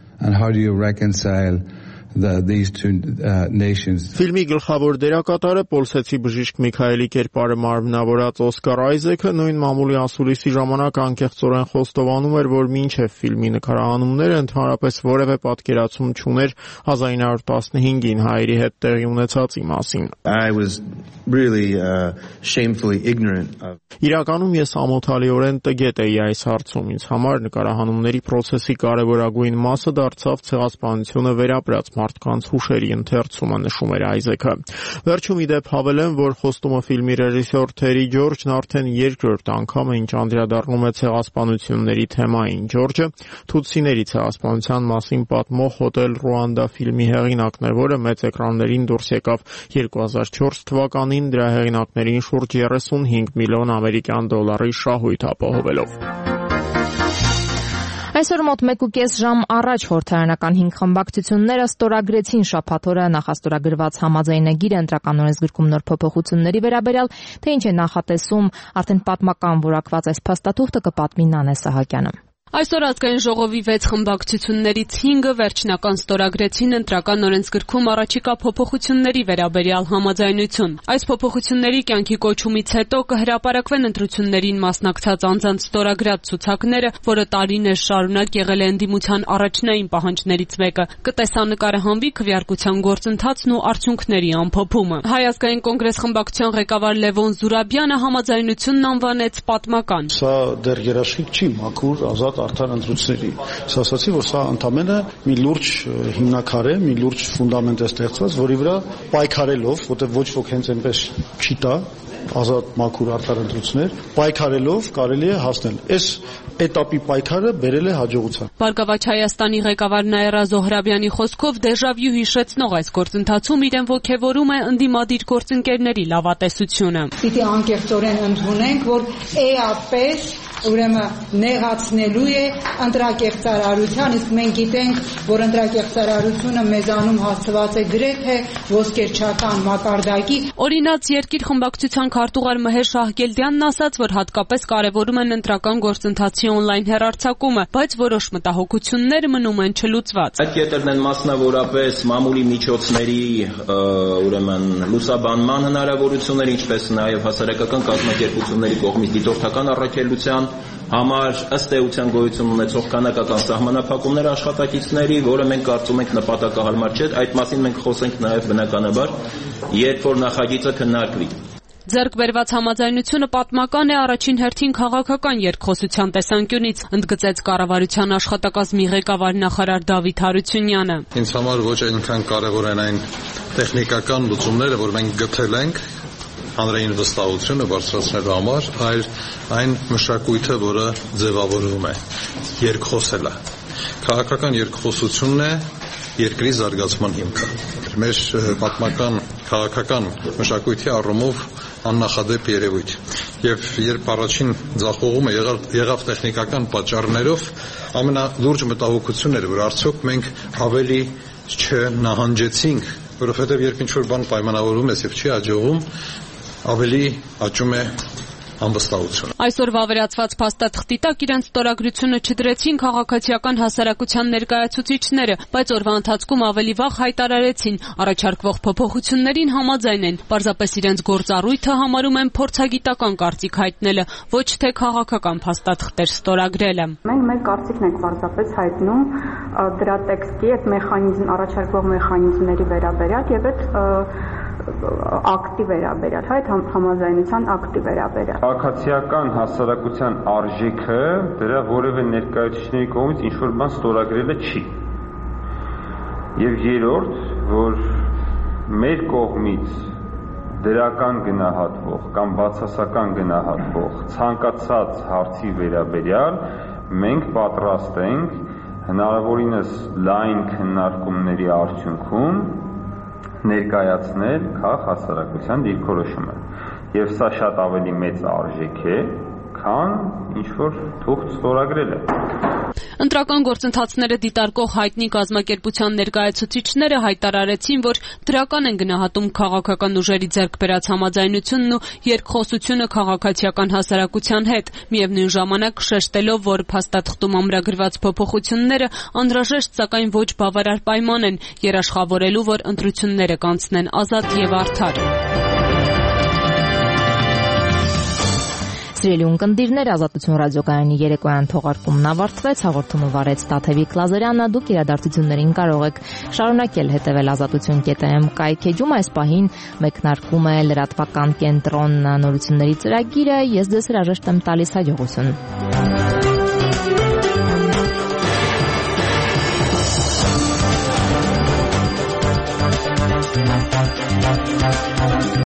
Speaker 20: Ֆիլմի գլխավոր դերակատարը պոլսեցի բժիշկ Միքայելի կերպարը մարմնավորած Օսկար Այզեքը նույն մամուլի ասուլիսի ժամանակ անկեղծորեն խոստովանում էր, որ մինչև ֆիլմի նկարահանումները ընդհանրապես որևէ պատկերացում չուներ 1915-ին հայերի հետ տեղի ունեցածի մասին։ Իրականում ես ամոթալիորեն տգետ էի այս հարցում։ Ինձ համար նկարահանումների պրոցեսի կարևորագույն մասը դարձավ ցեղասպանությունը վերապրած մարդկանց հուշերի ընթերցումը, նշում էր Այզեքը։ Վերջում ի դեպ հավելեմ, որ խոստումը ֆիլմի ռեժիսոր Թերի Ջորջն արդեն երկրորդ անգամ է, ինչ անդրադառնում է ցեղասպանությունների թեմային։ Ջորջը թութսիների ցեղասպանության մասին պատմող Հոտել Ռուանդա ֆիլմի հեղինակն է, որը մեծ էկրաններին դուրս եկավ 2004 թվականին, դրա հեղինակներին շուրջ 35 միլիոն ամերիկյան դոլարի շահույթ ապահովելով։
Speaker 1: Այսօր մոտ 1.5 ժամ առաջ խորհրդարանական 5 խմբակցությունները ստորագրեցին շաբաթ օրը նախաստորագրված համաձայնագիրը ընտրական օրենսգրքում նոր փոփոխությունների վերաբերյալ, թե ինչ է նախատեսում արդեն պատմական որակված այս փաստաթուղթը կպատմի Նանե Սահակյանը։
Speaker 2: Այսօր ազգային ժողովի 6 խմբակցություններից 5-ը վերջնական ստորագրեցին ընտրական օրենսգրքում առաջիկա փոփոխությունների վերաբերյալ համաձայնություն։ Այս փոփոխությունների կյանքի կոչումից հետո կհրապարակվեն ընտրություններին մասնակցած անձանց ստորագրած ցուցակները, որը տարիներ շարունակ եղել է ընդդիմության առաջնային պահանջներից մեկը։ Կտեսանկարահանվի քվեարկության գործընթացն ու արդյունքների ամփոփումը։ Հայ ազգային կոնգրես խմբակցության ղեկավար Լևոն Զուրաբյանը համաձայնությունն անվանեց պատմական։
Speaker 4: Սա դեռ երաշխիք չի մաքուր, ազատ արդար ընտրությունների։ Ասացի, որ սա ընդամենը մի լուրջ հիմնաքար է, մի լուրջ ֆունդամենտ է ստեղծված, որի վրա պայքարելով, որտեղ ոչ ոք հենց այնպես չի տա ազատ մաքուր արդար ընտրություններ, պայքարելով կարելի է հասնել։ Այս этапի պայքարը բերել է հաջողության։
Speaker 2: Բարգավաճ Հայաստանի ղեկավար Նաիրա Զոհրաբյանի խոսքով դեժավյու հիշեցնող այս գործընթացում իրեն ոգևորում է ընդդիմադիր գործընկերների լավատեսությունը։
Speaker 22: Պիտի անկեղծորեն ընդունենք, որ էապես ուրեմն նեղացնելու է ընտրակեղծարարության, իսկ մենք գիտենք, որ ընտրակեղծարարությունը մեզանում հասցված է գրեթե ոսկերչական մակարդակի։
Speaker 2: Օրինաց երկիր խմբակցության քարտուղար Մհեր Շահգելդյանն ասաց, որ հատկապես կարևորում են ընտրական գործընթացի օնլայն հեռարձակումը, բայց որոշ մտահոգություններ մնում են չլուծված։
Speaker 23: Այդ կետերն են մասնավորապես մամուլի միջոցների ուրեմն լուսաբանման հնարավորություններ, ինչպես նաև հասարակական կազմակերպությունների կողմից դիտորդական առաքելության համար ըստ էության գոյություն ունեցող քանակական սահմանափակումներ աշխատակիցների, որը մենք կարծում ենք նպատակահարմար չէ, այդ մասին մենք խոսենք նաև բնականաբար, երբ որ նախագիծը քննարկվի։
Speaker 2: Ձեռք բերված համաձայնությունը պատմական է առաջին հերթին քաղաքական երկխոսության տեսանկյունից, ընդգծեց կառավարության աշխատակազմի ղեկավար նախարար Դավիթ Հարությունյանը։
Speaker 24: Ինձ համար ոչ այնքան կարևոր են այն տեխնիկական լուծումները, որ մենք գտել ենք հանրային վստահությունը բարձրացնելու համար, այլ այն մշակույթը, որը ձևավորվում է, երկխոսելը։ Քաղաքական երկխոսությունն է երկրի զարգացման հիմքը։ Մեր պատմական քաղաքական մշակույթի առումով աննախադեպ երևույթ։ Եվ երբ առաջին ձախողումը եղավ տեխնիկական պատճառներով, ամենալուրջ մտահոգությունն էր, որ արդյոք մենք ավելի չնահանջեցինք, որովհետև երբ ինչ-որ բան պայմանավորվում ես եւ չի հաջողում, ավելի աճում է անվստահությունը։
Speaker 2: Այսօր վավերացված փաստաթղթի տակ իրենց ստորագրությունը չդրեցին քաղաքացիական հասարակության ներկայացուցիչները, բայց օրվա ընթացքում ավելի վաղ հայտարարեցին, առաջարկվող փոփոխություններին համաձայն են, պարզապես իրենց գործառույթը համարում են փորձագիտական կարծիք հայտնելը, ոչ թե քաղաքական փաստաթղթեր ստորագրելը։
Speaker 5: Մենք մեր կարծիքն ենք պարզապես հայտնում դրա տեքստի այդ առաջարկվող մեխանիզմների վերաբերյալ եւ այդ ակտի վերաբերյալ, այդ համաձայնության ակտի վերաբերյալ։
Speaker 6: Քաղաքացիական հասարակության արժեքը դրա որևէ ներկայացուցիչների կողմից ինչ որ բան ստորագրելը չի։ Եվ երրորդ, որ մեր կողմից դրական գնահատվող կամ բացասական գնահատվող ցանկացած հարցի վերաբերյալ մենք պատրաստ ենք հնարավորինս լայն քննարկումների արդյունքում ներկայացնել քաղաքացիական դիրքորոշումը։ Եվ սա շատ ավելի մեծ արժեք է, քան ինչ որ թուղթ ստորագրելը։
Speaker 2: Ընտրական գործընթացները դիտարկող հայտնի կազմակերպության ներկայացուցիչները հայտարարեցին, որ դրական են գնահատում քաղաքական ուժերի ձեռք բերած համաձայնությունն ու երկխոսությունը քաղաքացիական հասարակության հետ, միևնույն ժամանակ շեշտելով, որ փաստաթղթում ամրագրված փոփոխությունները անհրաժեշտ, սակայն ոչ բավարար պայման են, երաշխավորելու, որ ընտրությունները կանցնեն ազատ եւ արդար։
Speaker 1: Սիրելի ունկնդիրներ, Ազատություն ռադիոկայանի երեկոյան թողարկումն ավարտվեց, հաղորդումը վարեց Տաթևիկ Լազարյանը, դուք իրադարձություններին կարող եք շարունակել հետևել Ազատություն.am կայքեջում, այս պահին մեկնարկում է լրատվական կենտրոն նորությունների ծրագիրը, ես ձեզ հրաժեշտ եմ տալիս, հաջողություն։